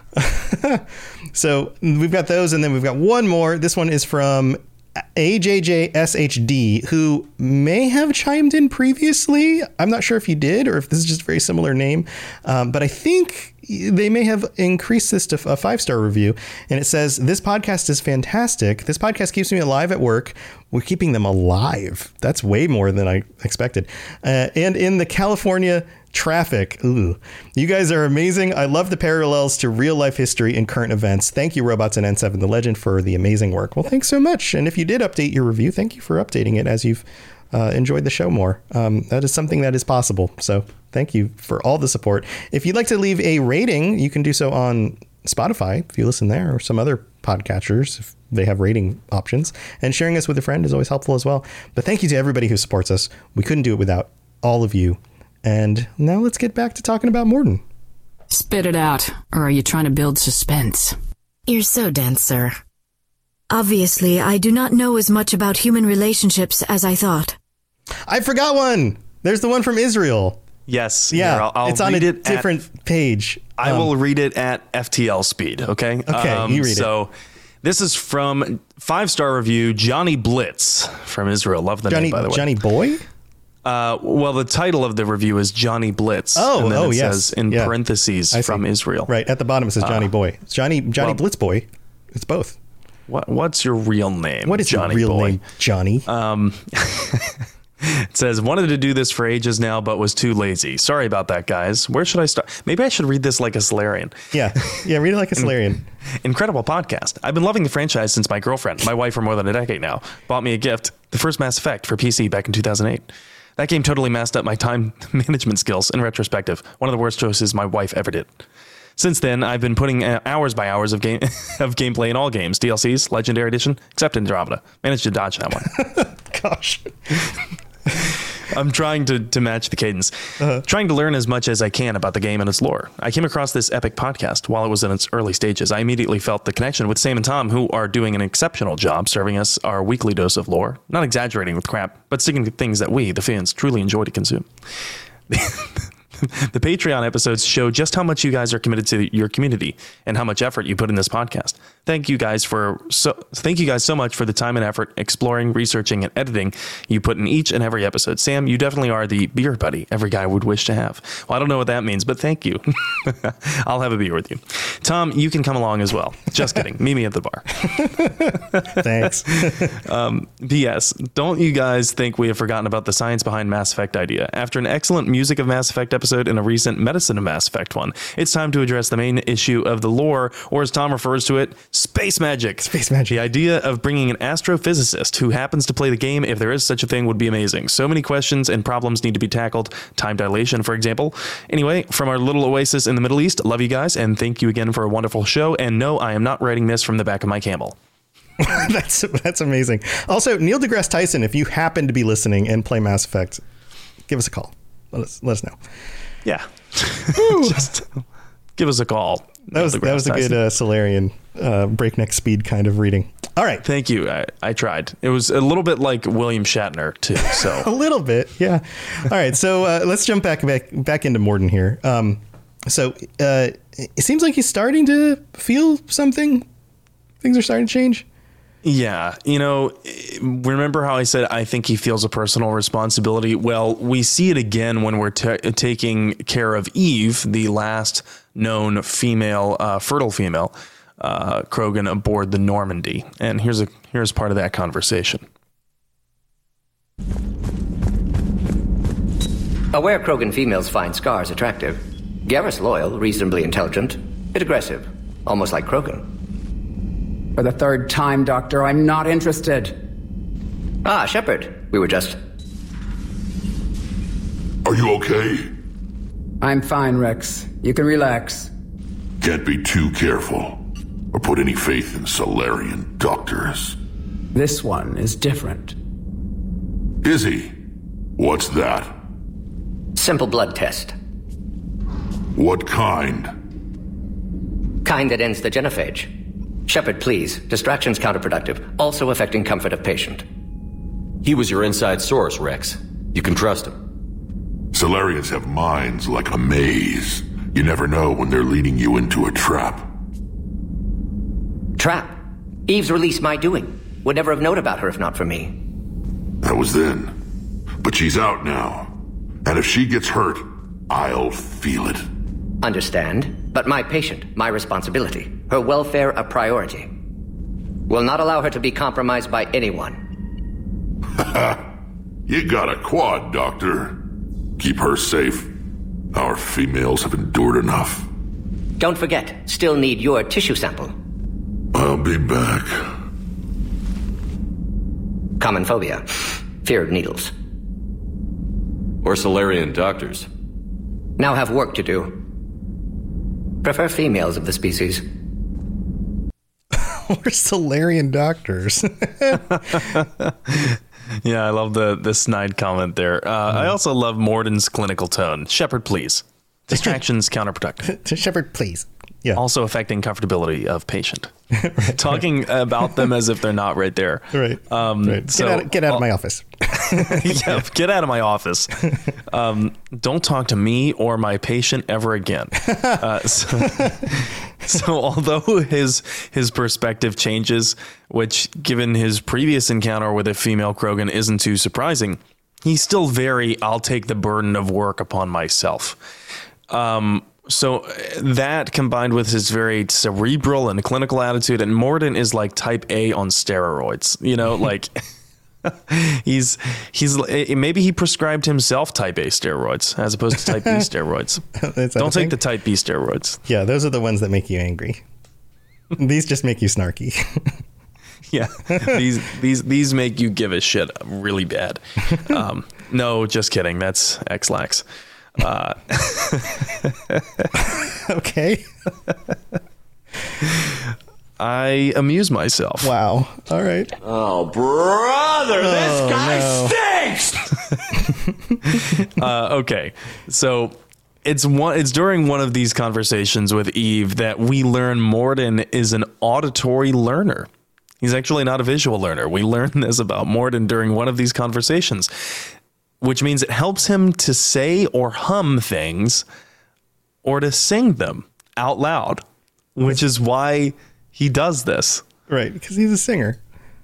So we've got those, and then we've got one more. This one is from AJJSHD, who may have chimed in previously. I'm not sure if you did or if this is just a very similar name, but I think they may have increased this to a 5-star review. And it says, this podcast is fantastic. This podcast keeps me alive at work. We're keeping them alive. That's way more than I expected. And in the California traffic. Ooh, you guys are amazing. I love the parallels to real life history and current events. Thank you, Robots and N7 the Legend, for the amazing work. Well, thanks so much. And if you did update your review, thank you for updating it as you've enjoyed the show more. That is something that is possible. So thank you for all the support. If you'd like to leave a rating, you can do so on Spotify if you listen there, or some other podcatchers if they have rating options. And sharing us with a friend is always helpful as well. But thank you to everybody who supports us. We couldn't do it without all of you. And now let's get back to talking about Mordin. Spit it out, or are you trying to build suspense? You're so dense, sir. Obviously, I do not know as much about human relationships as I thought. I forgot one. There's the one from Israel. Yes. Yeah. Here, I'll it's on a read it different page. I will read it at FTL speed. Okay. Okay. You read it. So this is from 5-star review, Johnny Blitz from Israel. Love the name, by the way. Johnny Boy? Well, the title of the review is Johnny Blitz. And then it says in parentheses from Israel. Right. At the bottom it says Johnny Boy. It's Johnny Blitz Boy. It's both. What's your real name? What is Johnny your real Boy? name, Johnny? It says, wanted to do this for ages now, but was too lazy. Sorry about that, guys. Where should I start? Maybe I should read this like a Solarian. Yeah, read it like a Solarian. Incredible podcast. I've been loving the franchise since my girlfriend, my wife for more than a decade now, bought me a gift, the first Mass Effect for PC back in 2008. That game totally messed up my time management skills in retrospective. One of the worst choices my wife ever did. Since then, I've been putting hours by hours of gameplay in all games, DLCs, Legendary Edition, except Andromeda. Managed to dodge that one. Gosh. I'm trying to match the cadence, trying to learn as much as I can about the game and its lore. I came across this epic podcast while it was in its early stages. I immediately felt the connection with Sam and Tom, who are doing an exceptional job serving us our weekly dose of lore, not exaggerating with crap, but sticking to things that we, the fans, truly enjoy to consume. The Patreon episodes show just how much you guys are committed to your community and how much effort you put in this podcast. Thank you guys so much for the time and effort exploring, researching, and editing you put in each and every episode. Sam, you definitely are the beer buddy every guy would wish to have. Well, I don't know what that means, but thank you. I'll have a beer with you. Tom, you can come along as well. Just kidding. Meet me at the bar. Thanks. P.S. Don't you guys think we have forgotten about the science behind Mass Effect idea? After an excellent Music of Mass Effect episode and a recent Medicine of Mass Effect one, it's time to address the main issue of the lore, or as Tom refers to it, space magic. Space magic. The idea of bringing an astrophysicist who happens to play the game, if there is such a thing, would be amazing. So many questions and problems need to be tackled. Time dilation, for example. Anyway, from our little oasis in the Middle East, love you guys, and thank you again for a wonderful show. And no, I am not writing this from the back of my camel. That's amazing. Also, Neil deGrasse Tyson, if you happen to be listening and play Mass Effect, give us a call. Let us know. Yeah. Just give us a call. That was a good Solarian breakneck speed kind of reading. All right. Thank you. I tried. It was a little bit like William Shatner too. So a little bit. Yeah. All right. So let's jump back into Mordin here. So it seems like he's starting to feel something. Things are starting to change. Yeah. Remember how I said I think he feels a personal responsibility? Well, we see it again when we're taking care of Eve, the last known fertile female, Krogan aboard the Normandy. And here's part of that conversation. Aware Krogan females find Scars attractive. Garrus loyal, reasonably intelligent, bit aggressive, almost like Krogan. For the third time, Doctor, I'm not interested. Ah, Shepard. We were just... Are you okay? I'm fine, Rex. You can relax. Can't be too careful, or put any faith in Solarian doctors. This one is different. Is he? What's that? Simple blood test. What kind? Kind that ends the genophage. Shepard, please. Distraction's counterproductive, also affecting comfort of patient. He was your inside source, Rex. You can trust him. Solarians have minds like a maze. You never know when they're leading you into a trap. Trap? Eve's release my doing. Would never have known about her if not for me. That was then. But she's out now. And if she gets hurt, I'll feel it. Understand, but my patient, my responsibility. Her welfare a priority. Will not allow her to be compromised by anyone. You got a quad, Doctor. Keep her safe. Our females have endured enough. Don't forget, still need your tissue sample. I'll be back. Common phobia. Fear of needles. Or Solarian doctors. Now have work to do. Prefer females of the species. Or Solarian doctors. Yeah, I love the snide comment there. I also love Mordin's clinical tone. Shepard, please. Distractions counterproductive. Shepard, please. Yeah. Also affecting comfortability of patient. Right, talking about them as if they're not right there. Right. Right. Get out of my office. Yeah, get out of my office. Don't talk to me or my patient ever again. So although his perspective changes, which given his previous encounter with a female Krogan isn't too surprising, he's still very, I'll take the burden of work upon myself. So that combined with his very cerebral and clinical attitude, and Mordin is like type A on steroids, like he's maybe he prescribed himself type A steroids as opposed to type B steroids. Don't take the type B steroids. Yeah, those are the ones that make you angry. These just make you snarky. Yeah, these make you give a shit really bad. No, just kidding. That's X-Lax. Okay. I amuse myself. Wow. All right. Oh, brother, this guy stinks. Okay. So it's during one of these conversations with Eve that we learn Mordin is an auditory learner. He's actually not a visual learner. We learn this about Mordin during one of these conversations, which means it helps him to say or hum things or to sing them out loud, which is why he does this. Right, because he's a singer.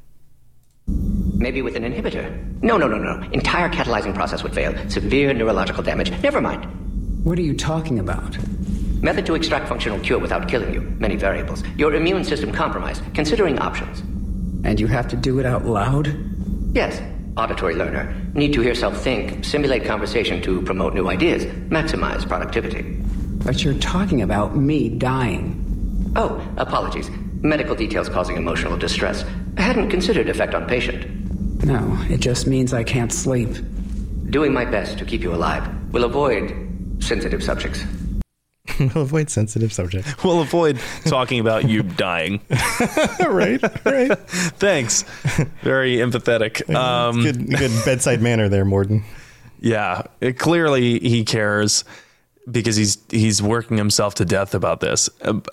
Maybe with an inhibitor. No. Entire catalyzing process would fail. Severe neurological damage. Never mind. What are you talking about? Method to extract functional cure without killing you. Many variables. Your immune system compromised. Considering options. And you have to do it out loud? Yes. Auditory learner. Need to hear self think, simulate conversation to promote new ideas, maximize productivity. But you're talking about me dying. Oh, apologies. Medical details causing emotional distress. I hadn't considered effect on patient. No, it just means I can't sleep. Doing my best to keep you alive. Will avoid sensitive subjects. We'll avoid sensitive subjects. We'll avoid talking about you dying. Right. Thanks. Very empathetic. Good bedside manner there, Mordin. Yeah, clearly he cares because he's working himself to death about this.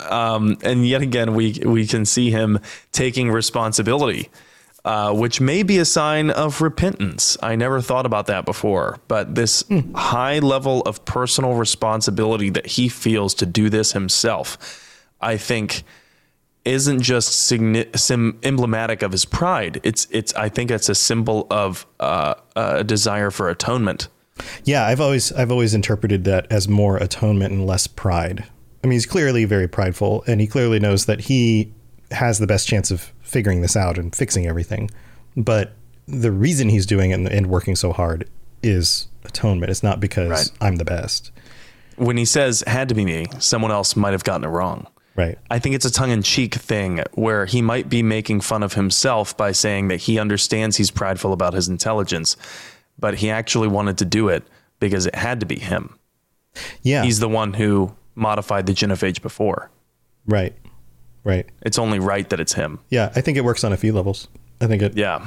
And yet again, we can see him taking responsibility, which may be a sign of repentance. I never thought about that before, but this high level of personal responsibility that he feels to do this himself, I think isn't just emblematic of his pride. I think it's a symbol of a desire for atonement. Yeah, I've always interpreted that as more atonement and less pride. I mean, he's clearly very prideful, and he clearly knows that he has the best chance of figuring this out and fixing everything. But the reason he's doing it and working so hard is atonement. It's not because I'm the best. When he says had to be me, someone else might have gotten it wrong. Right. I think it's a tongue-in-cheek thing where he might be making fun of himself by saying that he understands he's prideful about his intelligence, but he actually wanted to do it because it had to be him. Yeah. He's the one who modified the genophage before. Right. It's only right that it's him. Yeah, I think it works on a few levels. I think it. Yeah.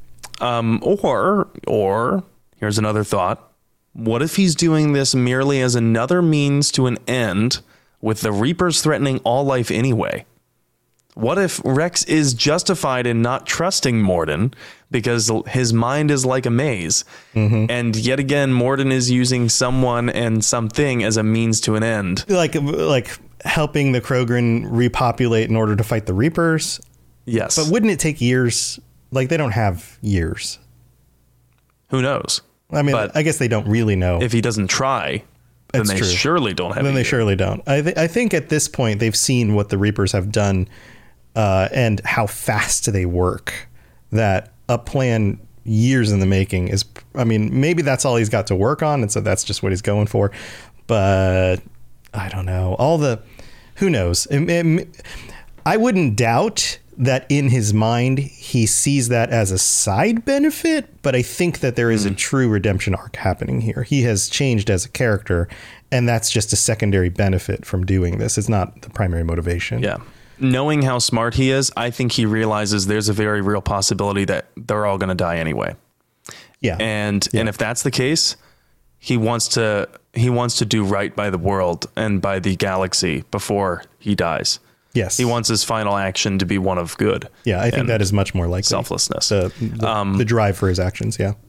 Or here's another thought. What if he's doing this merely as another means to an end, with the Reapers threatening all life anyway? What if Rex is justified in not trusting Mordin because his mind is like a maze? Mm-hmm. And yet again, Mordin is using someone and something as a means to an end. Like helping the Krogan repopulate in order to fight the Reapers? Yes. But wouldn't it take years? Like, they don't have years. Who knows? I mean, but I guess they don't really know. If he doesn't try, then they surely don't have. Then they surely don't. I think at this point, they've seen what the Reapers have done and how fast they work, that a plan years in the making is, I mean, maybe that's all he's got to work on. And so that's just what he's going for. But I don't know. Who knows? I wouldn't doubt that in his mind, he sees that as a side benefit, but I think that there is a true redemption arc happening here. He has changed as a character, and that's just a secondary benefit from doing this. It's not the primary motivation. Yeah. Knowing how smart he is, I think he realizes there's a very real possibility that they're all going to die anyway. Yeah. And if that's the case, he wants to do right by the world and by the galaxy before he dies. Yes. He wants his final action to be one of good. Yeah, I think that is much more likely. Selflessness. The drive for his actions, yeah.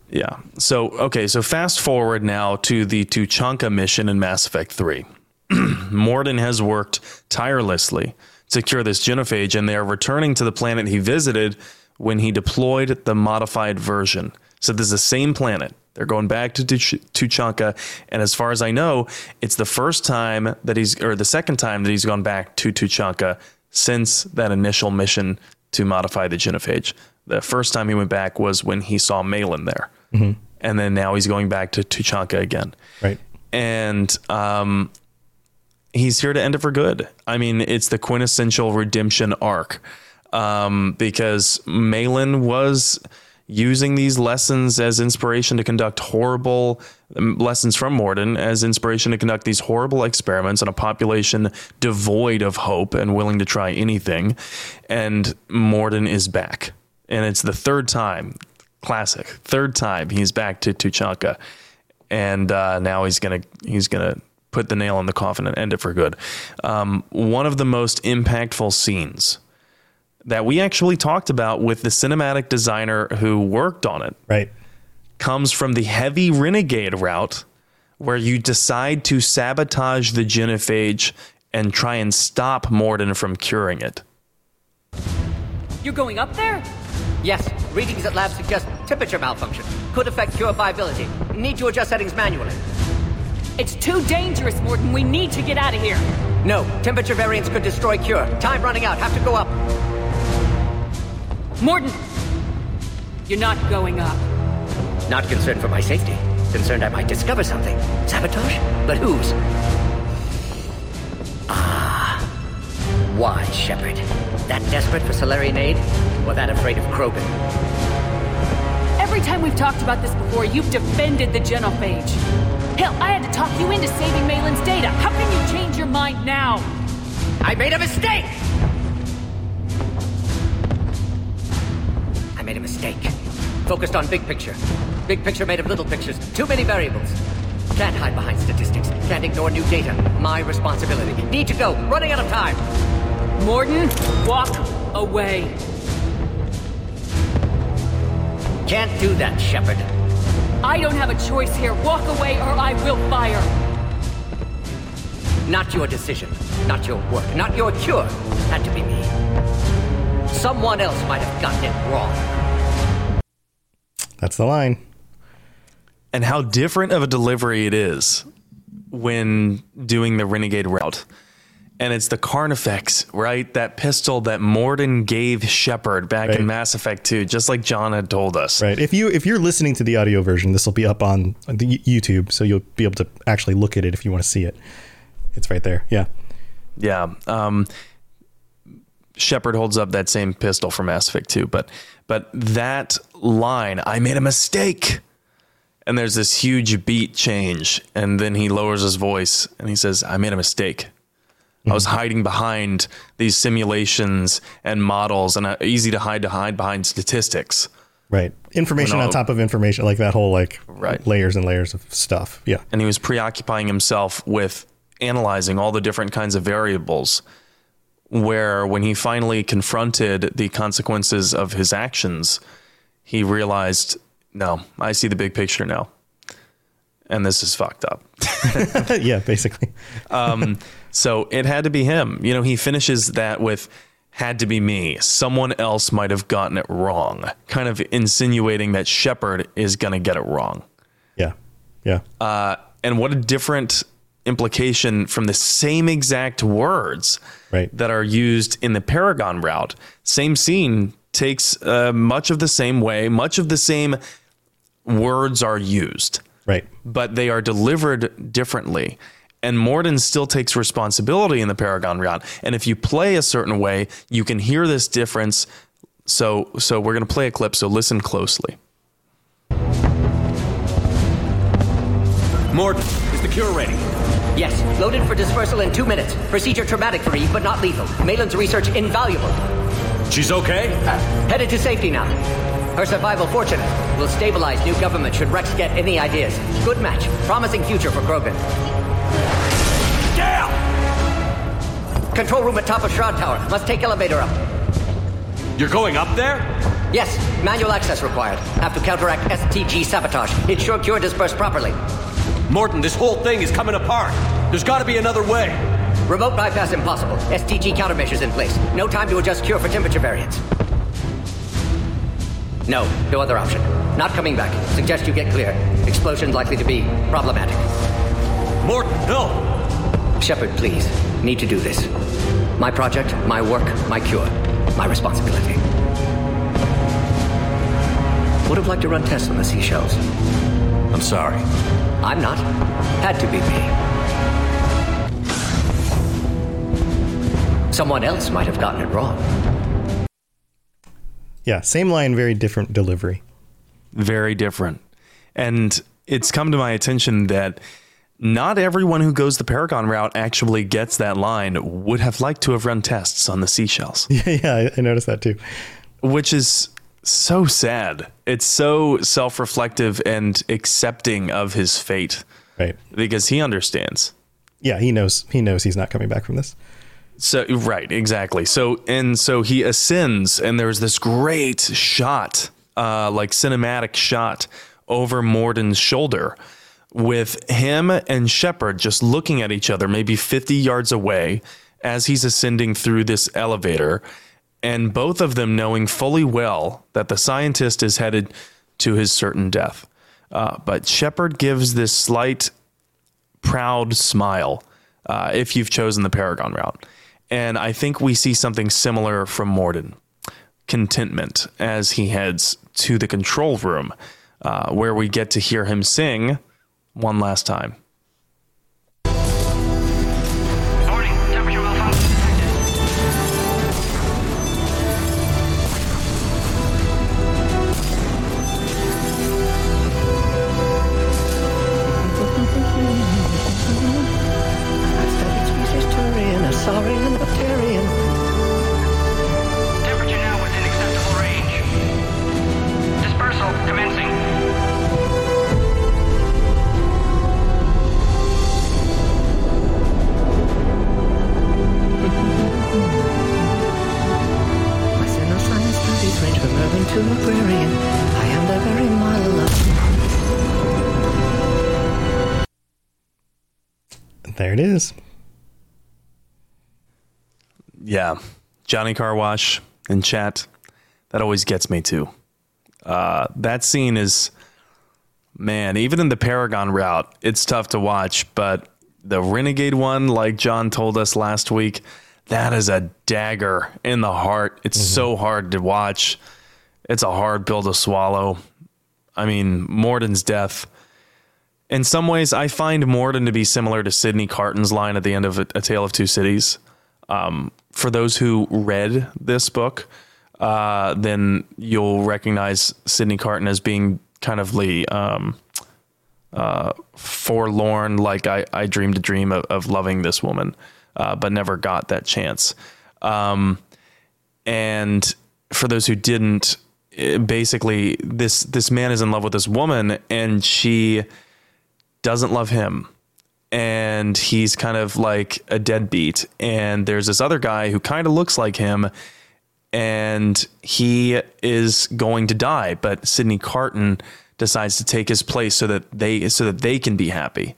Yeah. So fast forward now to the Tuchanka mission in Mass Effect 3. Mordin has worked tirelessly to cure this genophage, and they are returning to the planet he visited when he deployed the modified version. So this is the same planet. They're going back to Tuchanka, and as far as I know, it's the second time that he's gone back to Tuchanka since that initial mission to modify the genophage. The first time he went back was when he saw Malin there. Mm-hmm. And then now he's going back to Tuchanka again. Right. And he's here to end it for good. I mean, it's the quintessential redemption arc, because Malin was using these lessons as inspiration to conduct lessons from Mordin as inspiration to conduct these horrible experiments on a population devoid of hope and willing to try anything. And Mordin is back. And it's the third time he's back to Tuchanka. And now he's gonna put the nail in the coffin and end it for good. One of the most impactful scenes that we actually talked about with the cinematic designer who worked on it, right, comes from the heavy renegade route, where you decide to sabotage the genophage and try and stop Mordin from curing it. You're going up there? Yes. Readings at lab suggest temperature malfunction. Could affect cure viability. Need to adjust settings manually. It's too dangerous, Mordin. We need to get out of here. No. Temperature variance could destroy cure. Time running out. Have to go up. Mordin! You're not going up. Not concerned for my safety. Concerned I might discover something. Sabotage? But whose? Why, Shepard? That desperate for Salarian aid? Or that afraid of Krogan? Every time we've talked about this before, you've defended the genophage. Hell, I had to talk you into saving Malin's data. How can you change your mind now? I made a mistake! I made a mistake. Focused on big picture. Big picture made of little pictures. Too many variables. Can't hide behind statistics. Can't ignore new data. My responsibility. Need to go. Running out of time. Mordin, walk away. Can't do that, Shepard. I don't have a choice here. Walk away or I will fire. Not your decision. Not your work. Not your cure. Had to be me. Someone else might have gotten it wrong. That's the line. And how different of a delivery it is when doing the Renegade route. And it's the Carnifex, right? That pistol that Mordin gave Shepard back in Mass Effect 2, just like John had told us. Right. If you're listening to the audio version, this will be up on the YouTube, so you'll be able to actually look at it if you want to see it. It's right there. Yeah. Yeah. Shepard holds up that same pistol from Mass Effect 2, but that line, I made a mistake. And there's this huge beat change, and then he lowers his voice and he says, I made a mistake. I was hiding behind these simulations and models, and easy to hide behind statistics. Right. Information on top of information, like that whole layers and layers of stuff. Yeah. And he was preoccupying himself with analyzing all the different kinds of variables, where when he finally confronted the consequences of his actions, he realized, no, I see the big picture now. And this is fucked up. Yeah, basically. So it had to be him. You know, he finishes that with, had to be me. Someone else might have gotten it wrong. Kind of insinuating that Shepard is going to get it wrong. Yeah. Yeah. And what a different implication from the same exact words that are used in the Paragon route. Same scene takes much of the same way. Much of the same words are used. Right. But they are delivered differently. And Mordin still takes responsibility in the Paragon route. And if you play a certain way, you can hear this difference. So we're going to play a clip, so listen closely. Mordin, is the cure ready? Yes, loaded for dispersal in 2 minutes. Procedure traumatic-free, but not lethal. Malin's research invaluable. She's okay? Headed to safety now. Her survival fortunate. Will stabilize new government should Rex get any ideas. Good match. Promising future for Krogan. Down! Control room at top of Shroud Tower. Must take elevator up. You're going up there? Yes, manual access required. Have to counteract STG sabotage. Ensure cure dispersed properly. Morton, this whole thing is coming apart. There's got to be another way. Remote bypass impossible. STG countermeasures in place. No time to adjust cure for temperature variance. No other option. Not coming back. Suggest you get clear. Explosion likely to be problematic. Morton, no! Shepard, please. Need to do this. My project, my work, my cure. My responsibility. Would have liked to run tests on the seashells. I'm sorry. I'm not. Had to be me. Someone else might have gotten it wrong. Yeah, same line, very different delivery. Very different. And it's come to my attention that not everyone who goes the Paragon route actually gets that line. Would have liked to have run tests on the seashells. Yeah, I noticed that too. Which is so sad. It's so self-reflective and accepting of his fate. Right. Because he understands. Yeah, he knows he's not coming back from this. So, right, exactly. So he ascends, and there's this great shot, like cinematic shot over Morden's shoulder with him and Shepard just looking at each other, maybe 50 yards away as he's ascending through this elevator, and both of them knowing fully well that the scientist is headed to his certain death. But Shepard gives this slight, proud smile if you've chosen the Paragon route. And I think we see something similar from Morden. Contentment as he heads to the control room, where we get to hear him sing one last time. Morning, temperature malfunction Temperature now within acceptable range. Dispersal commencing. My Sentinel Science studies range from urban to agrarian. I am the very model of... There it is. Yeah, Johnny Carwash in chat. That always gets me too. That scene is, man, even in the Paragon route, it's tough to watch. But the Renegade one, like John told us last week, that is a dagger in the heart. It's so hard to watch. It's a hard pill to swallow. I mean, Morden's death. In some ways, I find Morden to be similar to Sidney Carton's line at the end of A Tale of Two Cities. For those who read this book, then you'll recognize Sidney Carton as being kind of the forlorn, like I dreamed a dream of loving this woman, but never got that chance. And for those who didn't, basically this man is in love with this woman and she doesn't love him. And he's kind of like a deadbeat. And there's this other guy who kind of looks like him and he is going to die. But Sidney Carton decides to take his place so that they can be happy.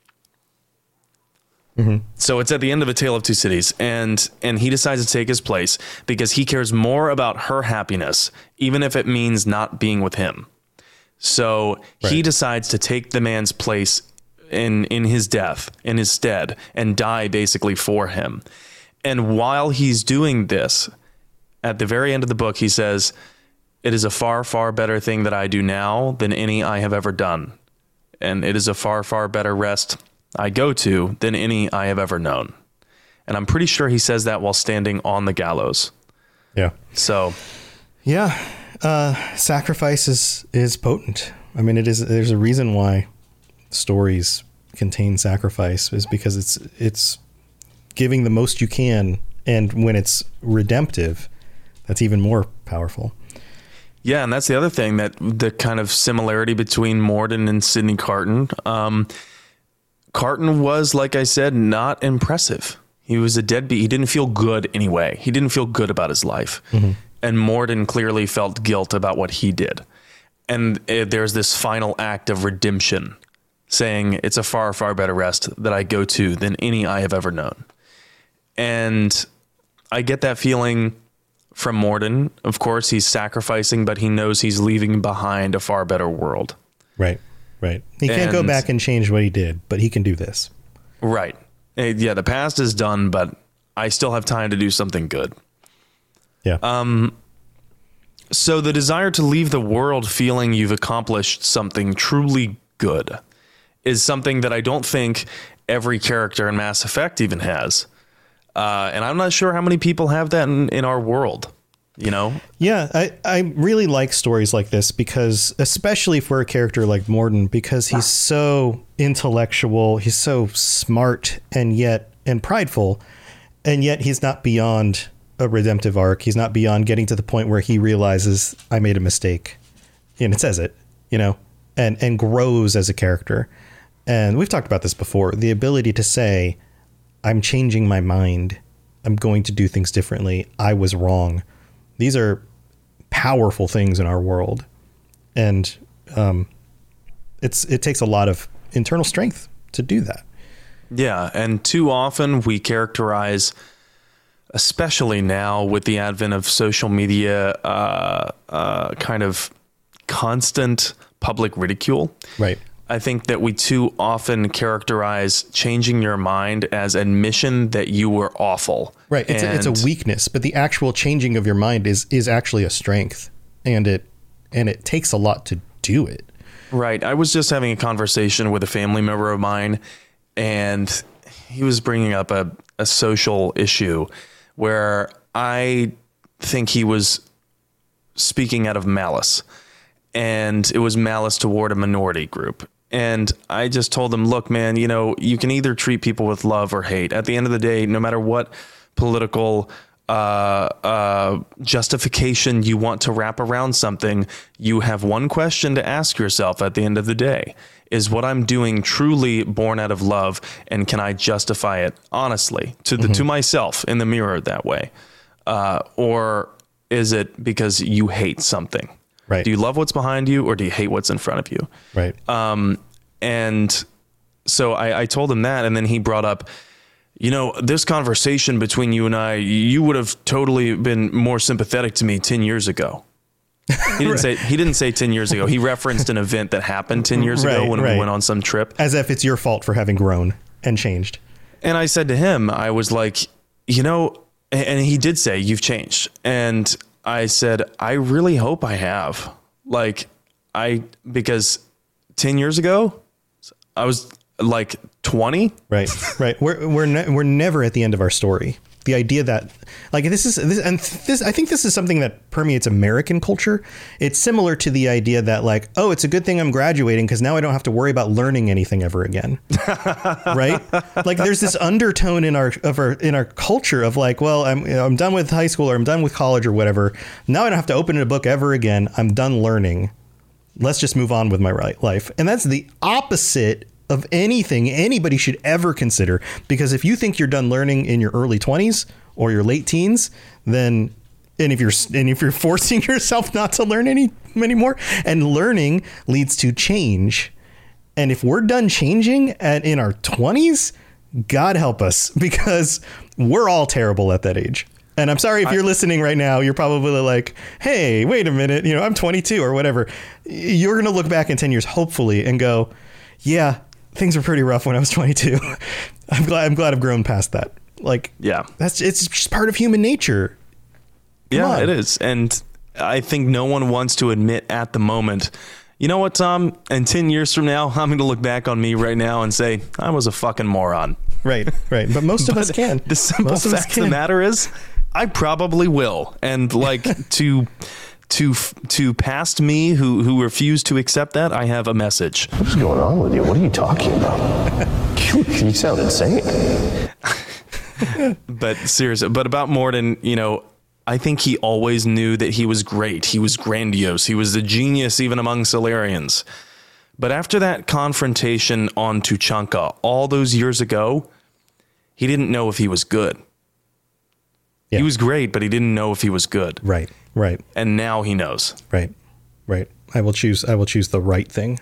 Mm-hmm. So it's at the end of A Tale of Two Cities, and he decides to take his place because he cares more about her happiness, even if it means not being with him. So he decides to take the man's place in his death, in his stead, and die basically for him. And while he's doing this, at the very end of the book, he says, "It is a far, far better thing that I do now than any I have ever done. And it is a far, far better rest I go to than any I have ever known." And I'm pretty sure he says that while standing on the gallows. Yeah. So, yeah, sacrifice is potent. I mean, there's a reason why stories contain sacrifice, is because it's giving the most you can, and when it's redemptive, that's even more powerful. Yeah, and that's the other thing, that the kind of similarity between Morden and Sidney Carton. Carton was, like I said, not impressive. He was a deadbeat. He didn't feel good anyway. He didn't feel good about his life. Mm-hmm. and Morden clearly felt guilt about what he did. And there's this final act of redemption, saying it's a far, far better rest that I go to than any I have ever known. And I get that feeling from Morden. Of course, he's sacrificing, but he knows he's leaving behind a far better world. Right. He can't go back and change what he did, but he can do this. Right. Yeah, the past is done, but I still have time to do something good. Yeah. So the desire to leave the world feeling you've accomplished something truly good is something that I don't think every character in Mass Effect even has. And I'm not sure how many people have that in our world, you know? Yeah, I really like stories like this because, especially for a character like Morden, because he's so intellectual, he's so smart and prideful, and yet he's not beyond a redemptive arc. He's not beyond getting to the point where he realizes I made a mistake, and it says it, you know, and grows as a character. And we've talked about this before, the ability to say, I'm changing my mind. I'm going to do things differently. I was wrong. These are powerful things in our world. And it takes a lot of internal strength to do that. Yeah. And too often we characterize, especially now with the advent of social media, kind of constant public ridicule. Right. I think that we too often characterize changing your mind as admission that you were awful. Right. It's a weakness, but the actual changing of your mind is actually a strength, and it takes a lot to do it. Right. I was just having a conversation with a family member of mine, and he was bringing up a social issue where I think he was speaking out of malice, and it was malice toward a minority group. And I just told him, look, man, you know, you can either treat people with love or hate. At the end of the day, no matter what political justification you want to wrap around something, you have one question to ask yourself at the end of the day. Is what I'm doing truly born out of love? And can I justify it honestly to myself in the mirror that way? Or is it because you hate something? Right. Do you love what's behind you, or do you hate what's in front of you? Right. And so I told him that, and then he brought up, you know, this conversation between you and I, you would have totally been more sympathetic to me 10 years ago. He didn't say 10 years ago. He referenced an event that happened 10 years ago when we went on some trip. As if it's your fault for having grown and changed. And I said to him, I was like, you know, and he did say, you've changed. And I said, I really hope I have. Because 10 years ago, I was like 20. Right. We're never at the end of our story. The idea that I think this is something that permeates American culture. It's similar to the idea that like, oh, it's a good thing I'm graduating because now I don't have to worry about learning anything ever again. Right. Like there's this undertone in our culture of like, well, I'm done with high school or I'm done with college or whatever. Now I don't have to open a book ever again. I'm done learning. Let's just move on with my life. And that's the opposite of anything anybody should ever consider, because if you think you're done learning in your early 20s or your late teens, then if you're forcing yourself not to learn anymore, and learning leads to change, and if we're done changing in our 20s, God help us, because we're all terrible at that age. And I'm sorry if you're listening right now, you're probably like, hey, wait a minute, you know, I'm 22 or whatever. You're going to look back in 10 years, hopefully, and go, yeah, things were pretty rough when I was 22. I'm glad I've grown past that. Like, yeah, it's just part of human nature. Come on. It is. And I think no one wants to admit at the moment, you know what, Tom, and 10 years from now, I'm going to look back on me right now and say, I was a fucking moron. Right. But most of us can. The simple fact of the matter is, I probably will. And like to past me who refuse to accept that, I have a message. What's going on with you? What are you talking about? You sound insane. But seriously, but about Morden, you know, I think he always knew that he was great. He was grandiose. He was a genius even among Salarians. But after that confrontation on Tuchanka all those years ago, he didn't know if he was good. Yeah. He was great, but he didn't know if he was good. Right. Right. And now he knows. Right. I will choose the right thing.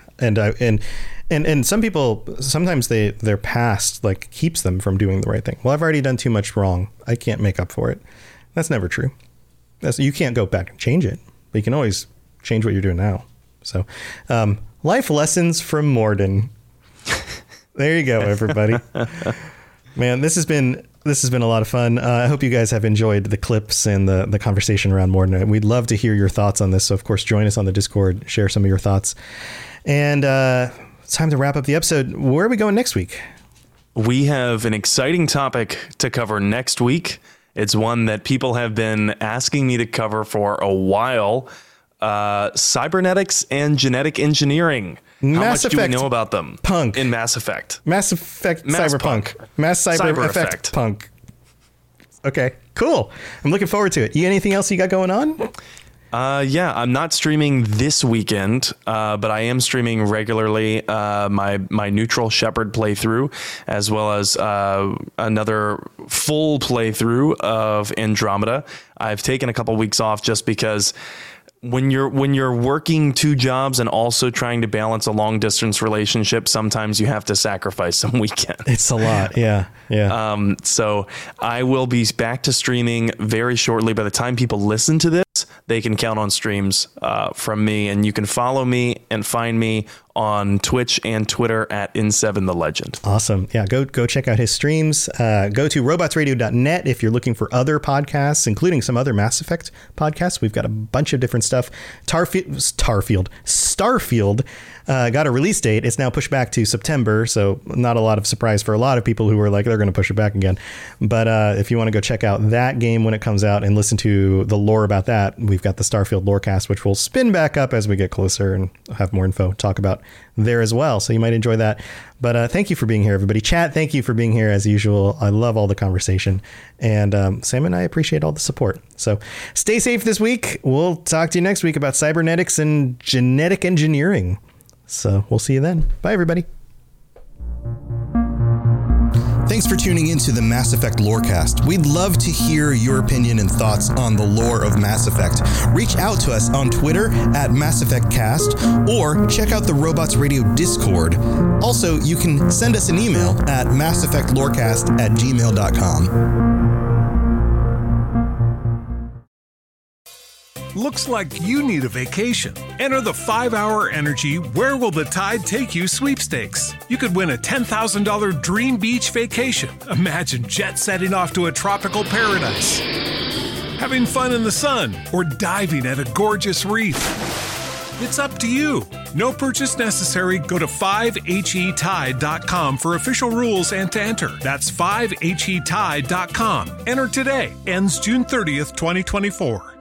And some people, sometimes their past like keeps them from doing the right thing. Well, I've already done too much wrong. I can't make up for it. That's never true. You can't go back and change it, but you can always change what you're doing now. So, life lessons from Morden. There you go, everybody. Man, this has been a lot of fun. I hope you guys have enjoyed the clips and the conversation around Morden. We'd love to hear your thoughts on this. So, of course, join us on the Discord, share some of your thoughts. And it's time to wrap up the episode. Where are we going next week? We have an exciting topic to cover next week. It's one that people have been asking me to cover for a while. Cybernetics and genetic engineering. How much do we know about them? Punk. In Mass Effect. Mass Effect Cyberpunk. Mass Cyber Effect Punk. Okay, cool. I'm looking forward to it. Anything else you got going on? Yeah, I'm not streaming this weekend, but I am streaming regularly my Neutral Shepherd playthrough, as well as another full playthrough of Andromeda. I've taken a couple weeks off just because when you're working two jobs and also trying to balance a long distance relationship, sometimes you have to sacrifice some weekends. It's a lot. Yeah. So I will be back to streaming very shortly. By the time people listen to this, they can count on streams from me, and you can follow me and find me on Twitch and Twitter at N7TheLegend. Awesome. Yeah, go check out his streams. Go to robotsradio.net if you're looking for other podcasts, including some other Mass Effect podcasts. We've got a bunch of different stuff. Starfield got a release date. It's now pushed back to September, so not a lot of surprise for a lot of people who were like, they're going to push it back again. But if you want to go check out that game when it comes out and listen to the lore about that, we've got the Starfield Lorecast, which will spin back up as we get closer and have more info to talk about there as well. So you might enjoy that. But thank you for being here, everybody. Chat, thank you for being here as usual. I love all the conversation. And Sam and I appreciate all the support. So stay safe this week. We'll talk to you next week about cybernetics and genetic engineering. So we'll see you then. Bye, everybody. Thanks for tuning into the Mass Effect Lorecast. We'd love to hear your opinion and thoughts on the lore of Mass Effect. Reach out to us on Twitter at Mass Effect Cast, or check out the Robots Radio Discord. Also, you can send us an email at masseffectlorecast@gmail.com. Looks like you need a vacation. Enter the 5-Hour Energy Where Will the Tide Take You sweepstakes. You could win a $10,000 dream beach vacation. Imagine jet setting off to a tropical paradise, having fun in the sun, or diving at a gorgeous reef. It's up to you. No purchase necessary. Go to 5HETide.com for official rules and to enter. That's 5HETide.com. Enter today. Ends June 30th, 2024.